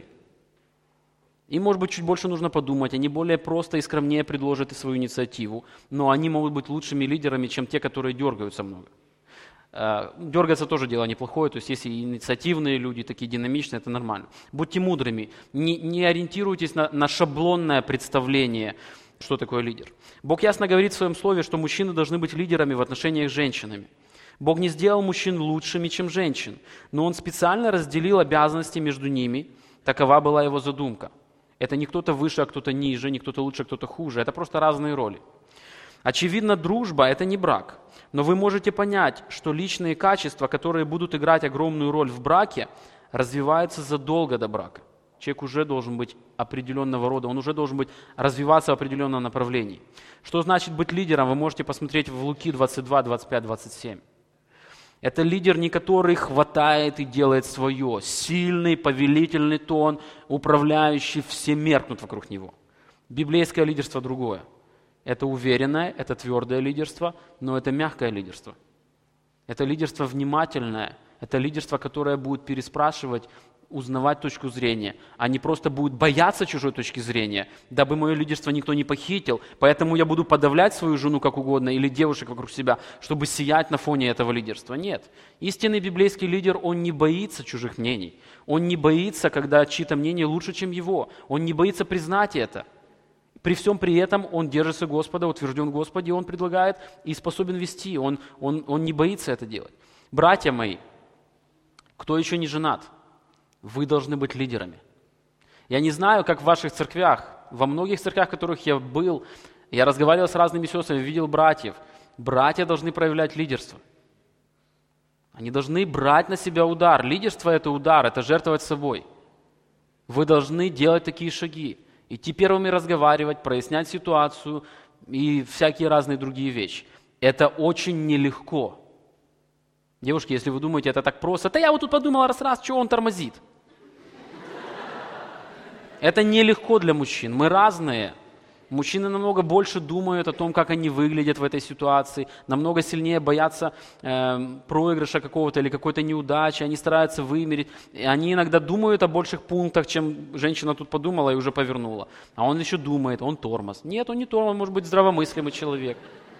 Им, может быть, чуть больше нужно подумать, они более просто и скромнее предложат и свою инициативу, но они могут быть лучшими лидерами, чем те, которые дергаются много. Дергаться тоже дело неплохое, то есть если инициативные люди, такие динамичные, это нормально. Будьте мудрыми, не, не ориентируйтесь на, на шаблонное представление, что такое лидер. Бог ясно говорит в своем слове, что мужчины должны быть лидерами в отношениях с женщинами. Бог не сделал мужчин лучшими, чем женщин, но Он специально разделил обязанности между ними, такова была Его задумка. Это не кто-то выше, а кто-то ниже, не кто-то лучше, а кто-то хуже. Это просто разные роли. Очевидно, дружба – это не брак. Но вы можете понять, что личные качества, которые будут играть огромную роль в браке, развиваются задолго до брака. Человек уже должен быть определенного рода, он уже должен быть, развиваться в определенном направлении. Что значит быть лидером? Вы можете посмотреть в Луки двадцать два, двадцать пять, двадцать семь. Это лидер, не который хватает и делает свое. Сильный, повелительный тон, управляющий, все меркнут вокруг него. Библейское лидерство другое. Это уверенное, это твердое лидерство, но это мягкое лидерство. Это лидерство внимательное, это лидерство, которое будет переспрашивать, узнавать точку зрения, а не просто будет бояться чужой точки зрения, дабы мое лидерство никто не похитил, поэтому я буду подавлять свою жену как угодно или девушек вокруг себя, чтобы сиять на фоне этого лидерства. Нет. Истинный библейский лидер, он не боится чужих мнений. Он не боится, когда чьи-то мнения лучше, чем его. Он не боится признать это. При всем при этом он держится Господа, утвержден в Господе, и он предлагает и способен вести. Он, он, он не боится это делать. Братья мои, кто еще не женат, вы должны быть лидерами. Я не знаю, как в ваших церквях. Во многих церквях, в которых я был, я разговаривал с разными сестрами, видел братьев. Братья должны проявлять лидерство. Они должны брать на себя удар. Лидерство – это удар, это жертвовать собой. Вы должны делать такие шаги. Идти первыми разговаривать, прояснять ситуацию и всякие разные другие вещи. Это очень нелегко. Девушки, если вы думаете, это так просто, да я вот тут подумала раз-раз, что он тормозит. Это нелегко для мужчин, мы разные. Мужчины намного больше думают о том, как они выглядят в этой ситуации, намного сильнее боятся э, проигрыша какого-то или какой-то неудачи, они стараются вымерить. И они иногда думают о больших пунктах, чем женщина тут подумала и уже повернула. А он еще думает, он тормоз. Нет, он не тормоз, он может быть здравомыслимый человек.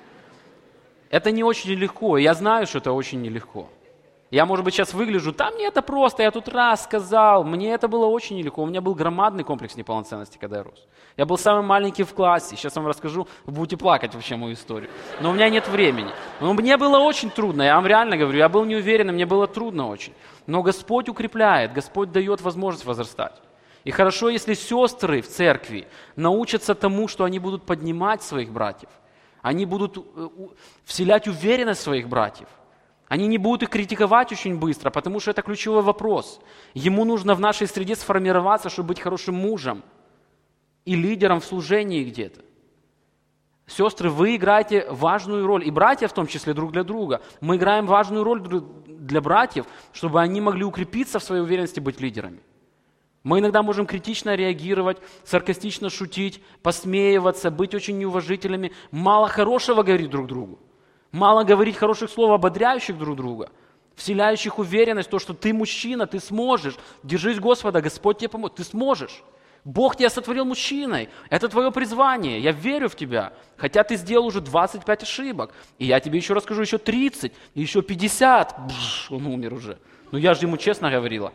Это не очень легко, я знаю, что это очень нелегко. Я, может быть, сейчас выгляжу, да мне это просто, я тут раз сказал, мне это было очень нелегко. У меня был громадный комплекс неполноценности, когда я рос. Я был самый маленький в классе, сейчас вам расскажу, вы будете плакать вообще мою историю. Но у меня нет времени. Но мне было очень трудно, я вам реально говорю, я был неуверенным, мне было трудно очень. Но Господь укрепляет, Господь дает возможность возрастать. И хорошо, если сестры в церкви научатся тому, что они будут поднимать своих братьев. Они будут вселять уверенность в своих братьев. Они не будут их критиковать очень быстро, потому что это ключевой вопрос. Ему нужно в нашей среде сформироваться, чтобы быть хорошим мужем и лидером в служении где-то. Сестры, вы играете важную роль, и братья в том числе друг для друга. Мы играем важную роль для братьев, чтобы они могли укрепиться в своей уверенности быть лидерами. Мы иногда можем критично реагировать, саркастично шутить, посмеиваться, быть очень неуважительными, мало хорошего говорить друг другу. Мало говорить хороших слов, ободряющих друг друга, вселяющих уверенность, то, что ты мужчина, ты сможешь. Держись Господа, Господь тебе поможет, ты сможешь. Бог тебя сотворил мужчиной, это твое призвание, я верю в тебя. Хотя ты сделал уже двадцать пять ошибок, и я тебе еще расскажу еще тридцать, и еще пятьдесят. Бш, он умер уже. Ну я же ему честно говорила.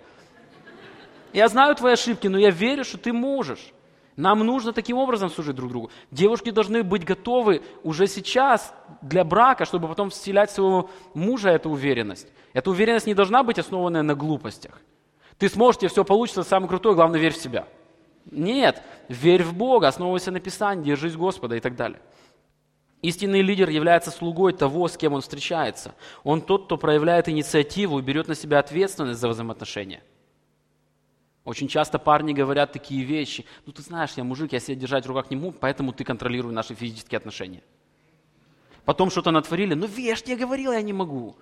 Я знаю твои ошибки, но я верю, что ты можешь. Нам нужно таким образом служить друг другу. Девушки должны быть готовы уже сейчас для брака, чтобы потом вселять в своего мужа эту уверенность. Эта уверенность не должна быть основанная на глупостях. Ты сможешь, тебе все получится, самый крутой, главное, верь в себя. Нет, верь в Бога, основывайся на Писании, держись Господа и так далее. Истинный лидер является слугой того, с кем он встречается. Он тот, кто проявляет инициативу и берет на себя ответственность за взаимоотношения. Очень часто парни говорят такие вещи. Ну ты знаешь, я мужик, я себя держать в руках не могу, поэтому ты контролируй наши физические отношения. Потом что-то натворили, ну видишь, я говорил, я не могу.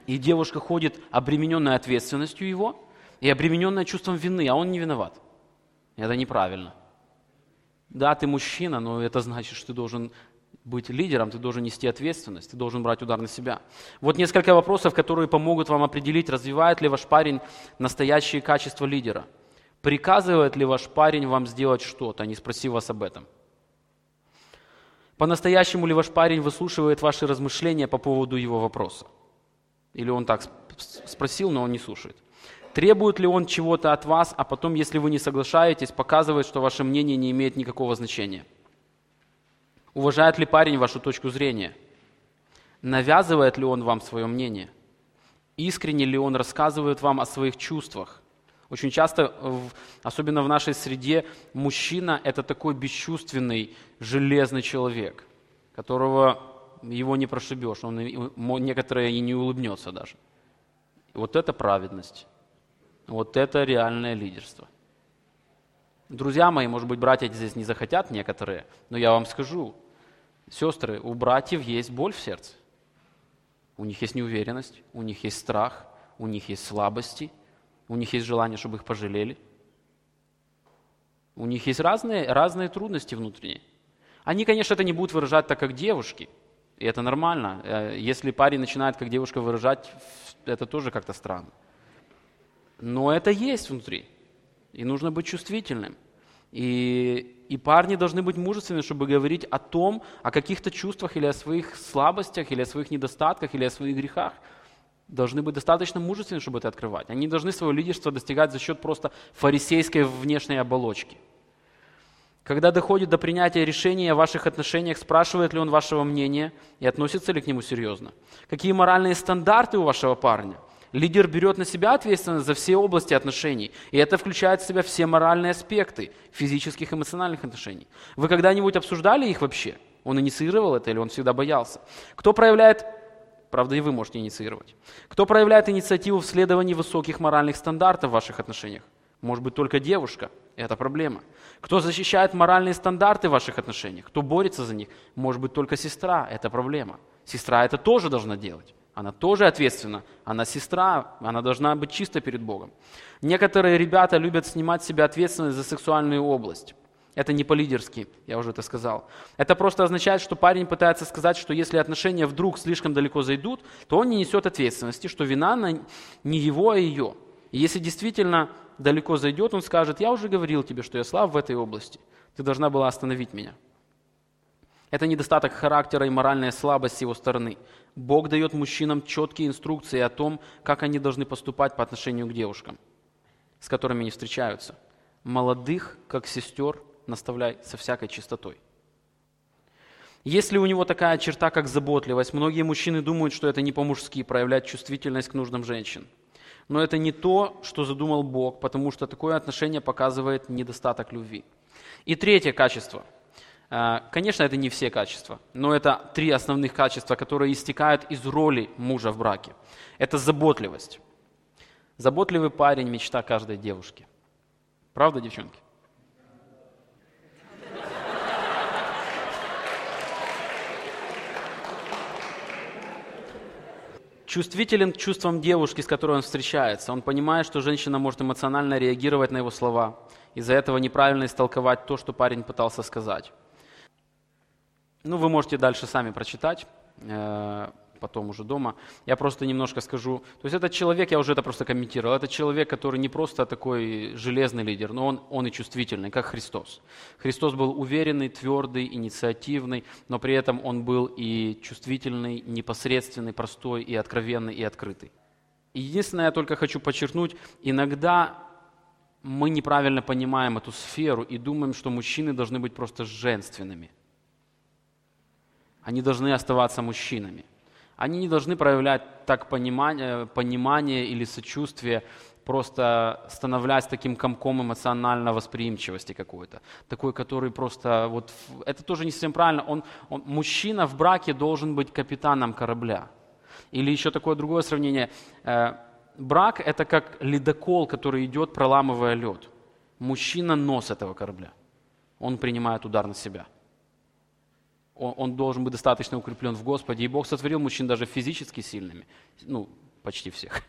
И девушка ходит обремененная ответственностью его и обремененная чувством вины, а он не виноват. Это неправильно. Да, ты мужчина, но это значит, что ты должен быть лидером, ты должен нести ответственность, ты должен брать удар на себя. Вот несколько вопросов, которые помогут вам определить, развивает ли ваш парень настоящие качества лидера. Приказывает ли ваш парень вам сделать что-то, не спросив вас об этом? По-настоящему ли ваш парень выслушивает ваши размышления по поводу его вопроса? Или он так спросил, но он не слушает? Требует ли он чего-то от вас, а потом, если вы не соглашаетесь, показывает, что ваше мнение не имеет никакого значения? Уважает ли парень вашу точку зрения? Навязывает ли он вам свое мнение? Искренне ли он рассказывает вам о своих чувствах? Очень часто, особенно в нашей среде, мужчина – это такой бесчувственный, железный человек, которого его не прошибешь, он некоторые и не улыбнется даже. Вот это праведность, вот это реальное лидерство. Друзья мои, может быть, братья здесь не захотят некоторые, но я вам скажу, сестры, у братьев есть боль в сердце. У них есть неуверенность, у них есть страх, у них есть слабости, у них есть желание, чтобы их пожалели. У них есть разные, разные трудности внутренние. Они, конечно, это не будут выражать так, как девушки, и это нормально. Если парень начинает как девушка выражать, это тоже как-то странно. Но это есть внутри. И нужно быть чувствительным. И, и парни должны быть мужественными, чтобы говорить о том, о каких-то чувствах или о своих слабостях, или о своих недостатках, или о своих грехах. Должны быть достаточно мужественны, чтобы это открывать. Они должны свое лидерство достигать за счет просто фарисейской внешней оболочки. Когда доходит до принятия решения о ваших отношениях, спрашивает ли он вашего мнения и относится ли к нему серьезно? Какие моральные стандарты у вашего парня? Лидер берет на себя ответственность за все области отношений, и это включает в себя все моральные аспекты физических и эмоциональных отношений. Вы когда-нибудь обсуждали их вообще? Он инициировал это или он всегда боялся? Кто проявляет, правда и вы можете инициировать, кто проявляет инициативу в следовании высоких моральных стандартов в ваших отношениях? Может быть, только девушка? Это проблема. Кто защищает моральные стандарты в ваших отношениях? Кто борется за них? Может быть, только сестра? Это проблема. Сестра это тоже должна делать. Она тоже ответственна. Она сестра, она должна быть чиста перед Богом. Некоторые ребята любят снимать с себя ответственность за сексуальную область. Это не по-лидерски, я уже это сказал. Это просто означает, что парень пытается сказать, что если отношения вдруг слишком далеко зайдут, то он не несет ответственности, что вина на не его, а ее. И если действительно далеко зайдет, он скажет: я уже говорил тебе, что я слаб в этой области. Ты должна была остановить меня. Это недостаток характера и моральная слабость с его стороны. Бог дает мужчинам четкие инструкции о том, как они должны поступать по отношению к девушкам, с которыми они встречаются. Молодых, как сестер, наставляй со всякой чистотой. Если у него такая черта, как заботливость, многие мужчины думают, что это не по-мужски проявлять чувствительность к нуждам женщин. Но это не то, что задумал Бог, потому что такое отношение показывает недостаток любви. И третье качество. Конечно, это не все качества, но это три основных качества, которые истекают из роли мужа в браке. Это заботливость. Заботливый парень – мечта каждой девушки. Правда, девчонки? Чувствителен к чувствам девушки, с которой он встречается. Он понимает, что женщина может эмоционально реагировать на его слова, из-за этого неправильно истолковать то, что парень пытался сказать. Ну, вы можете дальше сами прочитать, э, потом уже дома. Я просто немножко скажу. То есть этот человек, я уже это просто комментировал, это человек, который не просто такой железный лидер, но он, он и чувствительный, как Христос. Христос был уверенный, твердый, инициативный, но при этом он был и чувствительный, непосредственный, простой, и откровенный, и открытый. И единственное, я только хочу подчеркнуть, иногда мы неправильно понимаем эту сферу и думаем, что мужчины должны быть просто женственными. Они должны оставаться мужчинами. Они не должны проявлять так понимание, понимание или сочувствие, просто становляясь таким комком эмоциональной восприимчивости какой-то. Такой, который просто... вот это тоже не совсем правильно. Он, он, мужчина в браке должен быть капитаном корабля. Или еще такое другое сравнение. Э, брак – это как ледокол, который идет, проламывая лед. Мужчина – нос этого корабля. Он принимает удар на себя. Он должен быть достаточно укреплен в Господе. И Бог сотворил мужчин даже физически сильными. Ну, почти всех.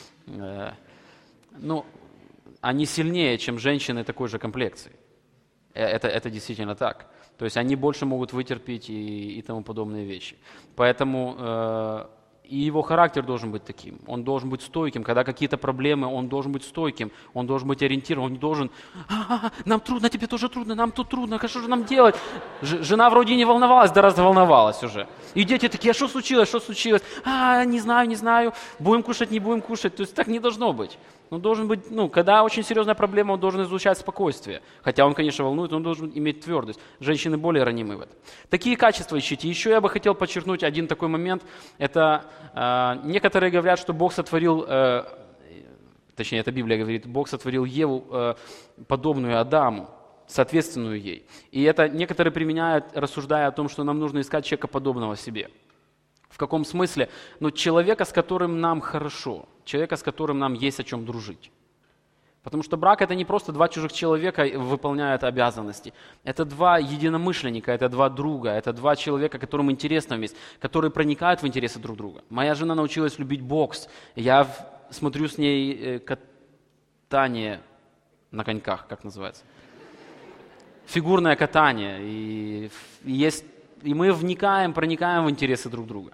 Ну, они сильнее, чем женщины такой же комплекции. Это, это действительно так. То есть они больше могут вытерпеть и, и тому подобные вещи. Поэтому э, и его характер должен быть таким. Он должен быть стойким. Когда какие-то проблемы, он должен быть стойким. Он должен быть ориентирован. Он не должен, а-а-а, нам трудно, тебе тоже трудно, нам тут трудно, что же нам делать? Ж, жена вроде не волновалась, да разволновалась уже. И дети такие, а что случилось, что случилось? А, не знаю, не знаю, будем кушать, не будем кушать. То есть так не должно быть. Он должен быть, ну, когда очень серьезная проблема, он должен излучать спокойствие. Хотя он, конечно, волнует, но он должен иметь твердость. Женщины более ранимы в этом. Такие качества ищите. Еще я бы хотел подчеркнуть один такой момент. Это э, некоторые говорят, что Бог сотворил, э, точнее, это Библия говорит, Бог сотворил Еву э, подобную Адаму, соответственную ей. И это некоторые применяют, рассуждая о том, что нам нужно искать человека подобного себе. В каком смысле? Ну, человека, с которым нам хорошо, человека, с которым нам есть о чем дружить. Потому что брак – это не просто два чужих человека выполняют обязанности. Это два единомышленника, это два друга, это два человека, которым интересно вместе, которые проникают в интересы друг друга. Моя жена научилась любить бокс. Я смотрю с ней катание на коньках, как называется. Фигурное катание. И, есть, и мы вникаем, проникаем в интересы друг друга.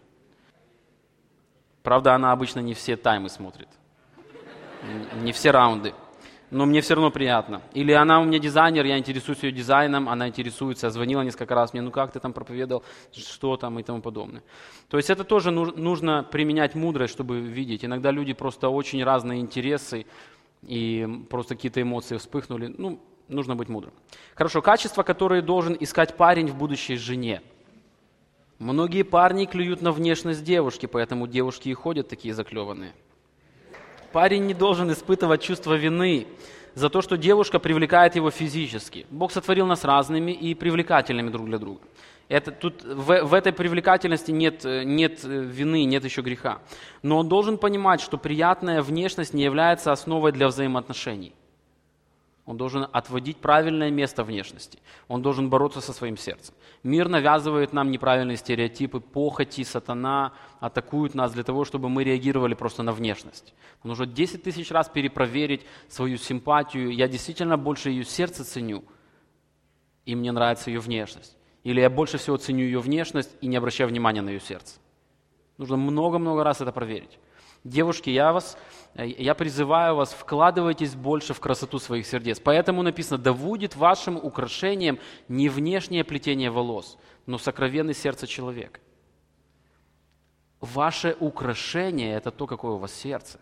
Правда, она обычно не все таймы смотрит, не все раунды, но мне все равно приятно. Или она у меня дизайнер, я интересуюсь ее дизайном, она интересуется, звонила несколько раз мне, ну как ты там проповедовал, что там и тому подобное. То есть это тоже нужно применять мудрость, чтобы видеть. Иногда люди просто очень разные интересы и просто какие-то эмоции вспыхнули. Ну, нужно быть мудрым. Хорошо, качества, которые должен искать парень в будущей жене. Многие парни клюют на внешность девушки, поэтому девушки и ходят такие заклеванные. Парень не должен испытывать чувство вины за то, что девушка привлекает его физически. Бог сотворил нас разными и привлекательными друг для друга. Это, тут, в, в этой привлекательности нет, нет вины, нет еще греха. Но он должен понимать, что приятная внешность не является основой для взаимоотношений. Он должен отводить правильное место внешности. Он должен бороться со своим сердцем. Мир навязывает нам неправильные стереотипы, похоти, сатана атакуют нас для того, чтобы мы реагировали просто на внешность. Нужно десять тысяч раз перепроверить свою симпатию. Я действительно больше ее сердце ценю, и мне нравится ее внешность. Или я больше всего ценю ее внешность и не обращаю внимания на ее сердце. Нужно много-много раз это проверить. Девушки, я вас, я призываю вас, вкладывайтесь больше в красоту своих сердец. Поэтому написано, да будет вашим украшением не внешнее плетение волос, но сокровенное сердце человека. Ваше украшение – это то, какое у вас сердце.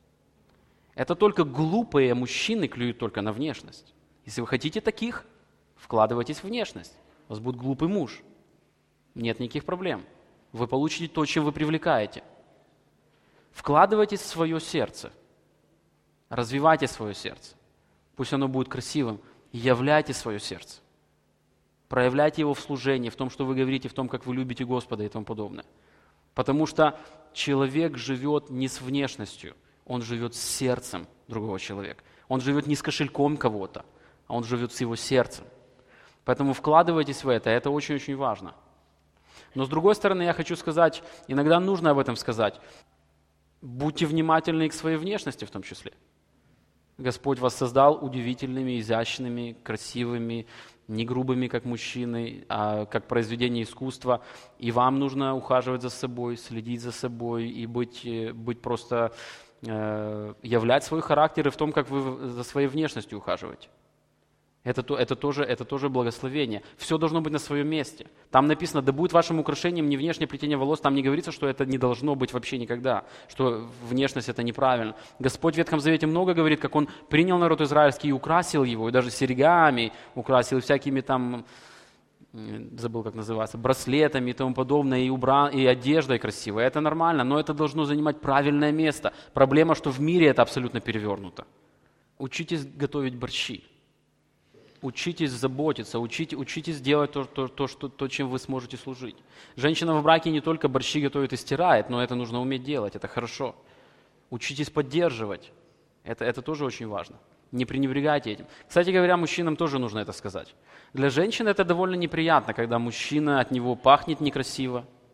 Это только глупые мужчины клюют только на внешность. Если вы хотите таких, вкладывайтесь в внешность. У вас будет глупый муж. Нет никаких проблем. Вы получите то, чем вы привлекаете. Вкладывайтесь в свое сердце. Развивайте свое сердце. Пусть оно будет красивым. Являйте свое сердце. Проявляйте его в служении, в том, что вы говорите, в том, как вы любите Господа и тому подобное. Потому что человек живет не с внешностью, он живет с сердцем другого человека. Он живет не с кошельком кого-то, а он живет с его сердцем. Поэтому вкладывайтесь в это, это очень-очень важно. Но с другой стороны, я хочу сказать, иногда нужно об этом сказать. Будьте внимательны и к своей внешности в том числе. Господь вас создал удивительными, изящными, красивыми, не грубыми, как мужчины, а как произведение искусства. И вам нужно ухаживать за собой, следить за собой и быть, быть просто, э, являть свой характер и в том, как вы за своей внешностью ухаживаете. Это, это, тоже, это тоже благословение. Все должно быть на своем месте. Там написано, да будет вашим украшением не внешнее плетение волос. Там не говорится, что это не должно быть вообще никогда, что внешность это неправильно. Господь в Ветхом Завете много говорит, как Он принял народ израильский и украсил его, и даже серьгами украсил, и всякими там, забыл как называется, браслетами и тому подобное, и, убра... и одеждой красивой. Это нормально, но это должно занимать правильное место. Проблема, что в мире это абсолютно перевернуто. Учитесь готовить борщи. Учитесь заботиться, учите, учитесь делать то, то, то, что, то, чем вы сможете служить. Женщина в браке не только борщи готовит и стирает, но это нужно уметь делать, это хорошо. Учитесь поддерживать, это, это тоже очень важно. Не пренебрегайте этим. Кстати говоря, мужчинам тоже нужно это сказать. Для женщины это довольно неприятно, когда мужчина, от него пахнет некрасиво,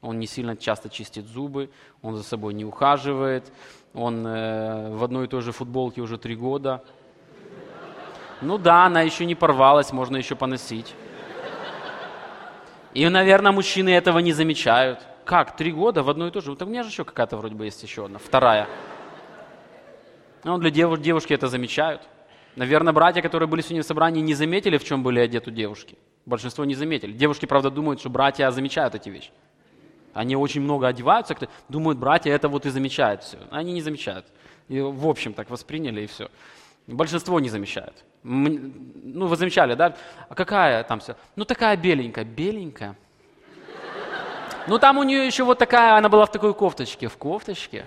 Он не сильно часто чистит зубы, он за собой не ухаживает, он э, в одной и той же футболке уже три года. Ну да, она еще не порвалась, можно еще поносить. И, наверное, мужчины этого не замечают. Как, три года в одной и той же? Ну, так у меня же еще какая-то вроде бы есть еще одна, вторая. Ну, для дев- девушки это замечают. Наверное, братья, которые были сегодня в собрании, не заметили, в чем были одеты девушки. Большинство не заметили. Девушки, правда, думают, что братья замечают эти вещи. Они очень много одеваются, думают, братья это вот и замечают все. Они не замечают. И в общем так восприняли и все. Большинство не замечают. Ну, вы замечали, да? А какая там все? Ну, такая беленькая. Беленькая? Ну, там у нее еще вот такая, она была в такой кофточке. В кофточке?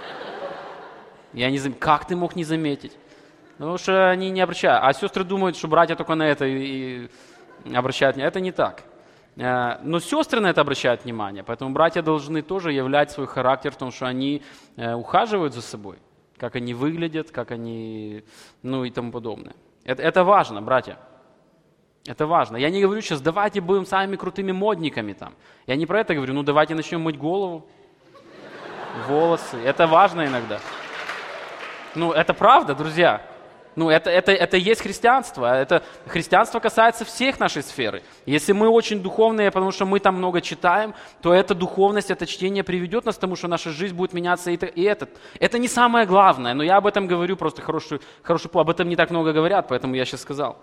Я не зам... Как ты мог не заметить? Потому что они не обращают. А сестры думают, что братья только на это и обращают внимание. Это не так. Но сестры на это обращают внимание. Поэтому братья должны тоже являть свой характер в том, что они ухаживают за собой. Как они выглядят, как они, ну и тому подобное. Это, это важно, братья. Это важно. Я не говорю сейчас, давайте будем самыми крутыми модниками там. Я не про это говорю, ну давайте начнем мыть голову, волосы. Это важно иногда. Ну, это правда, друзья. Ну, это, это, это есть христианство. Это, христианство касается всех нашей сферы. Если мы очень духовные, потому что мы там много читаем, то эта духовность, это чтение приведет нас к тому, что наша жизнь будет меняться и, и этот. Это не самое главное, но я об этом говорю, просто хорошую, хорошую, об этом не так много говорят, поэтому я сейчас сказал.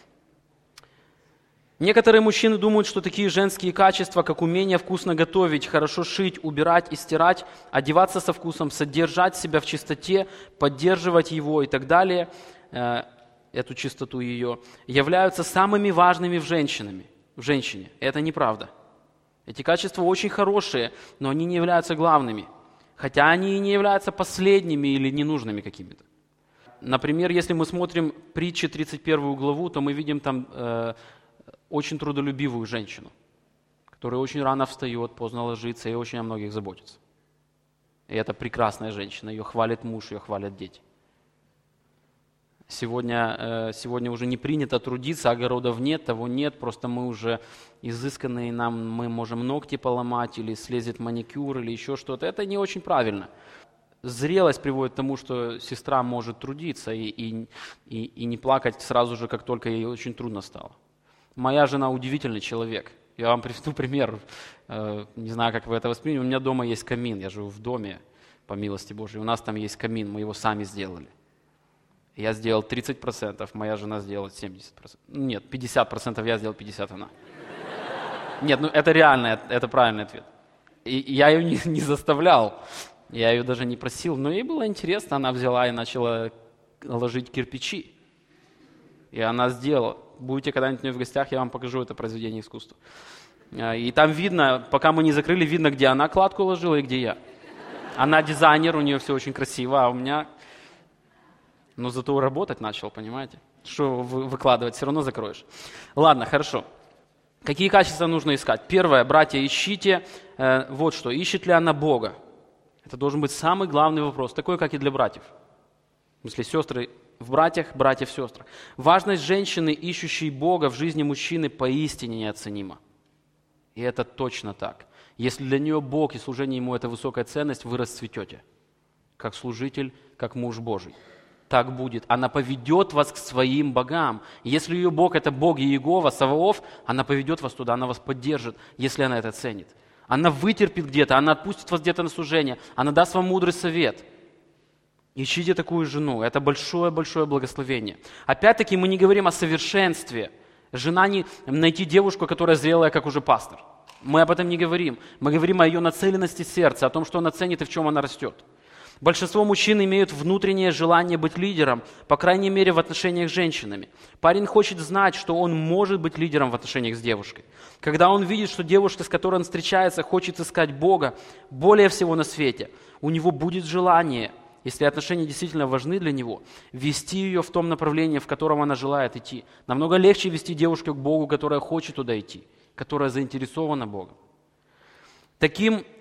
Некоторые мужчины думают, что такие женские качества, как умение вкусно готовить, хорошо шить, убирать и стирать, одеваться со вкусом, содержать себя в чистоте, поддерживать его и так далее, э, эту чистоту ее, являются самыми важными в, женщинами, в женщине. Это неправда. Эти качества очень хорошие, но они не являются главными, хотя они и не являются последними или ненужными какими-то. Например, если мы смотрим притчи тридцать первую главу, то мы видим там э, очень трудолюбивую женщину, которая очень рано встает, поздно ложится и очень о многих заботится. И это прекрасная женщина, ее хвалит муж, ее хвалят дети. Сегодня, сегодня уже не принято трудиться, огородов нет, того нет, просто мы уже изысканные, нам, мы можем ногти поломать или слезет маникюр или еще что-то. Это не очень правильно. Зрелость приводит к тому, что сестра может трудиться и, и, и, и не плакать сразу же, как только ей очень трудно стало. Моя жена удивительный человек. Я вам приведу пример. Не знаю, как вы это восприняли. У меня дома есть камин. Я живу в доме, по милости Божьей. У нас там есть камин. Мы его сами сделали. Я сделал тридцать процентов, моя жена сделала семьдесят процентов. Нет, пятьдесят процентов я сделал, пятьдесят процентов она. Нет, ну это реально, это правильный ответ. И я ее не, не заставлял. Я ее даже не просил. Но ей было интересно. Она взяла и начала ложить кирпичи. И она сделала. Будете когда-нибудь у нее в гостях, я вам покажу это произведение искусства. И там видно, пока мы не закрыли, видно, где она кладку ложила и где я. Она дизайнер, у нее все очень красиво, а у меня... Но зато работать начал, понимаете? Что выкладывать, все равно закроешь. Ладно, хорошо. Какие качества нужно искать? Первое, братья, ищите, э, вот что, ищет ли она Бога? Это должен быть самый главный вопрос, такой, как и для братьев. Если сестры в братьях, братья в сестрах. Важность женщины, ищущей Бога в жизни мужчины, поистине неоценима. И это точно так. Если для нее Бог и служение Ему – это высокая ценность, вы расцветете. Как служитель, как муж Божий. Так будет. Она поведет вас к своим богам. Если ее Бог – это Бог Иегова, Саваоф, она поведет вас туда, она вас поддержит, если она это ценит. Она вытерпит где-то, она отпустит вас где-то на служение, она даст вам мудрый совет. Ищите такую жену. Это большое-большое благословение. Опять-таки мы не говорим о совершенстве. Жена не найти девушку, которая зрелая, как уже пастор. Мы об этом не говорим. Мы говорим о ее нацеленности сердца, о том, что она ценит и в чем она растет. Большинство мужчин имеют внутреннее желание быть лидером, по крайней мере в отношениях с женщинами. Парень хочет знать, что он может быть лидером в отношениях с девушкой. Когда он видит, что девушка, с которой он встречается, хочет искать Бога более всего на свете, у него будет желание, если отношения действительно важны для него, вести ее в том направлении, в котором она желает идти. Намного легче вести девушку к Богу, которая хочет туда идти, которая заинтересована Богом. Таким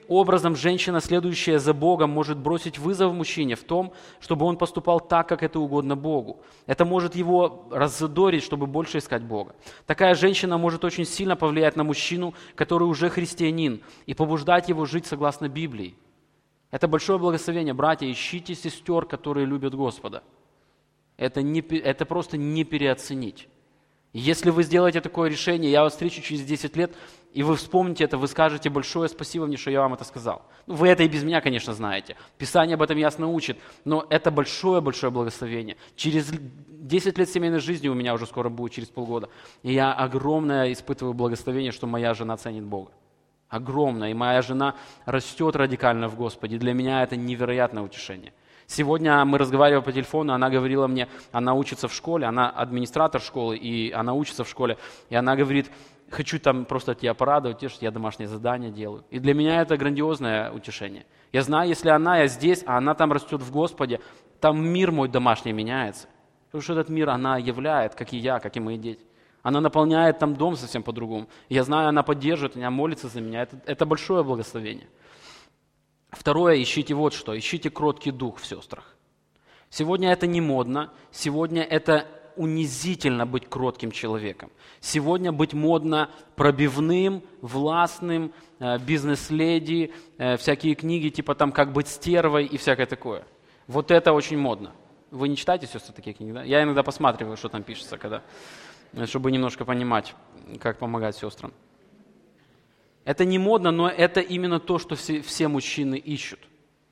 образом женщина, следующая за Богом, может бросить вызов мужчине в том, чтобы он поступал так, как это угодно Богу. Это может его раззадорить, чтобы больше искать Бога. Такая женщина может очень сильно повлиять на мужчину, который уже христианин, и побуждать его жить согласно Библии. Это большое благословение. Братья, ищите сестер, которые любят Господа. Это, не, это просто не переоценить. Если вы сделаете такое решение, я вас встречу через десять лет, и вы вспомните это, вы скажете большое спасибо мне, что я вам это сказал. Ну, вы это и без меня, конечно, знаете. Писание об этом ясно учит, но это большое-большое благословение. Через десять лет семейной жизни у меня уже скоро будет, через полгода. И я огромное испытываю благословение, что моя жена ценит Бога. Огромное. И моя жена растет радикально в Господе. Для меня это невероятное утешение. Сегодня мы разговаривали по телефону, она говорила мне, она учится в школе, она администратор школы, и она учится в школе, и она говорит, хочу там просто тебя порадовать, тем, что я домашнее задание делаю. И для меня это грандиозное утешение. Я знаю, если она, я здесь, а она там растет в Господе, там мир мой домашний меняется. Потому что этот мир она являет, как и я, как и мои дети. Она наполняет там дом совсем по-другому. Я знаю, она поддерживает меня, молится за меня. Это, это большое благословение. Второе, ищите вот что, ищите кроткий дух в сестрах. Сегодня это не модно, сегодня это унизительно быть кротким человеком. Сегодня быть модно пробивным, властным, бизнес-леди, всякие книги типа там «Как быть стервой» и всякое такое. Вот это очень модно. Вы не читаете, сестры, такие книги, да? Я иногда посматриваю, что там пишется, когда, чтобы немножко понимать, как помогать сестрам. Это не модно, но это именно то, что все, все мужчины ищут.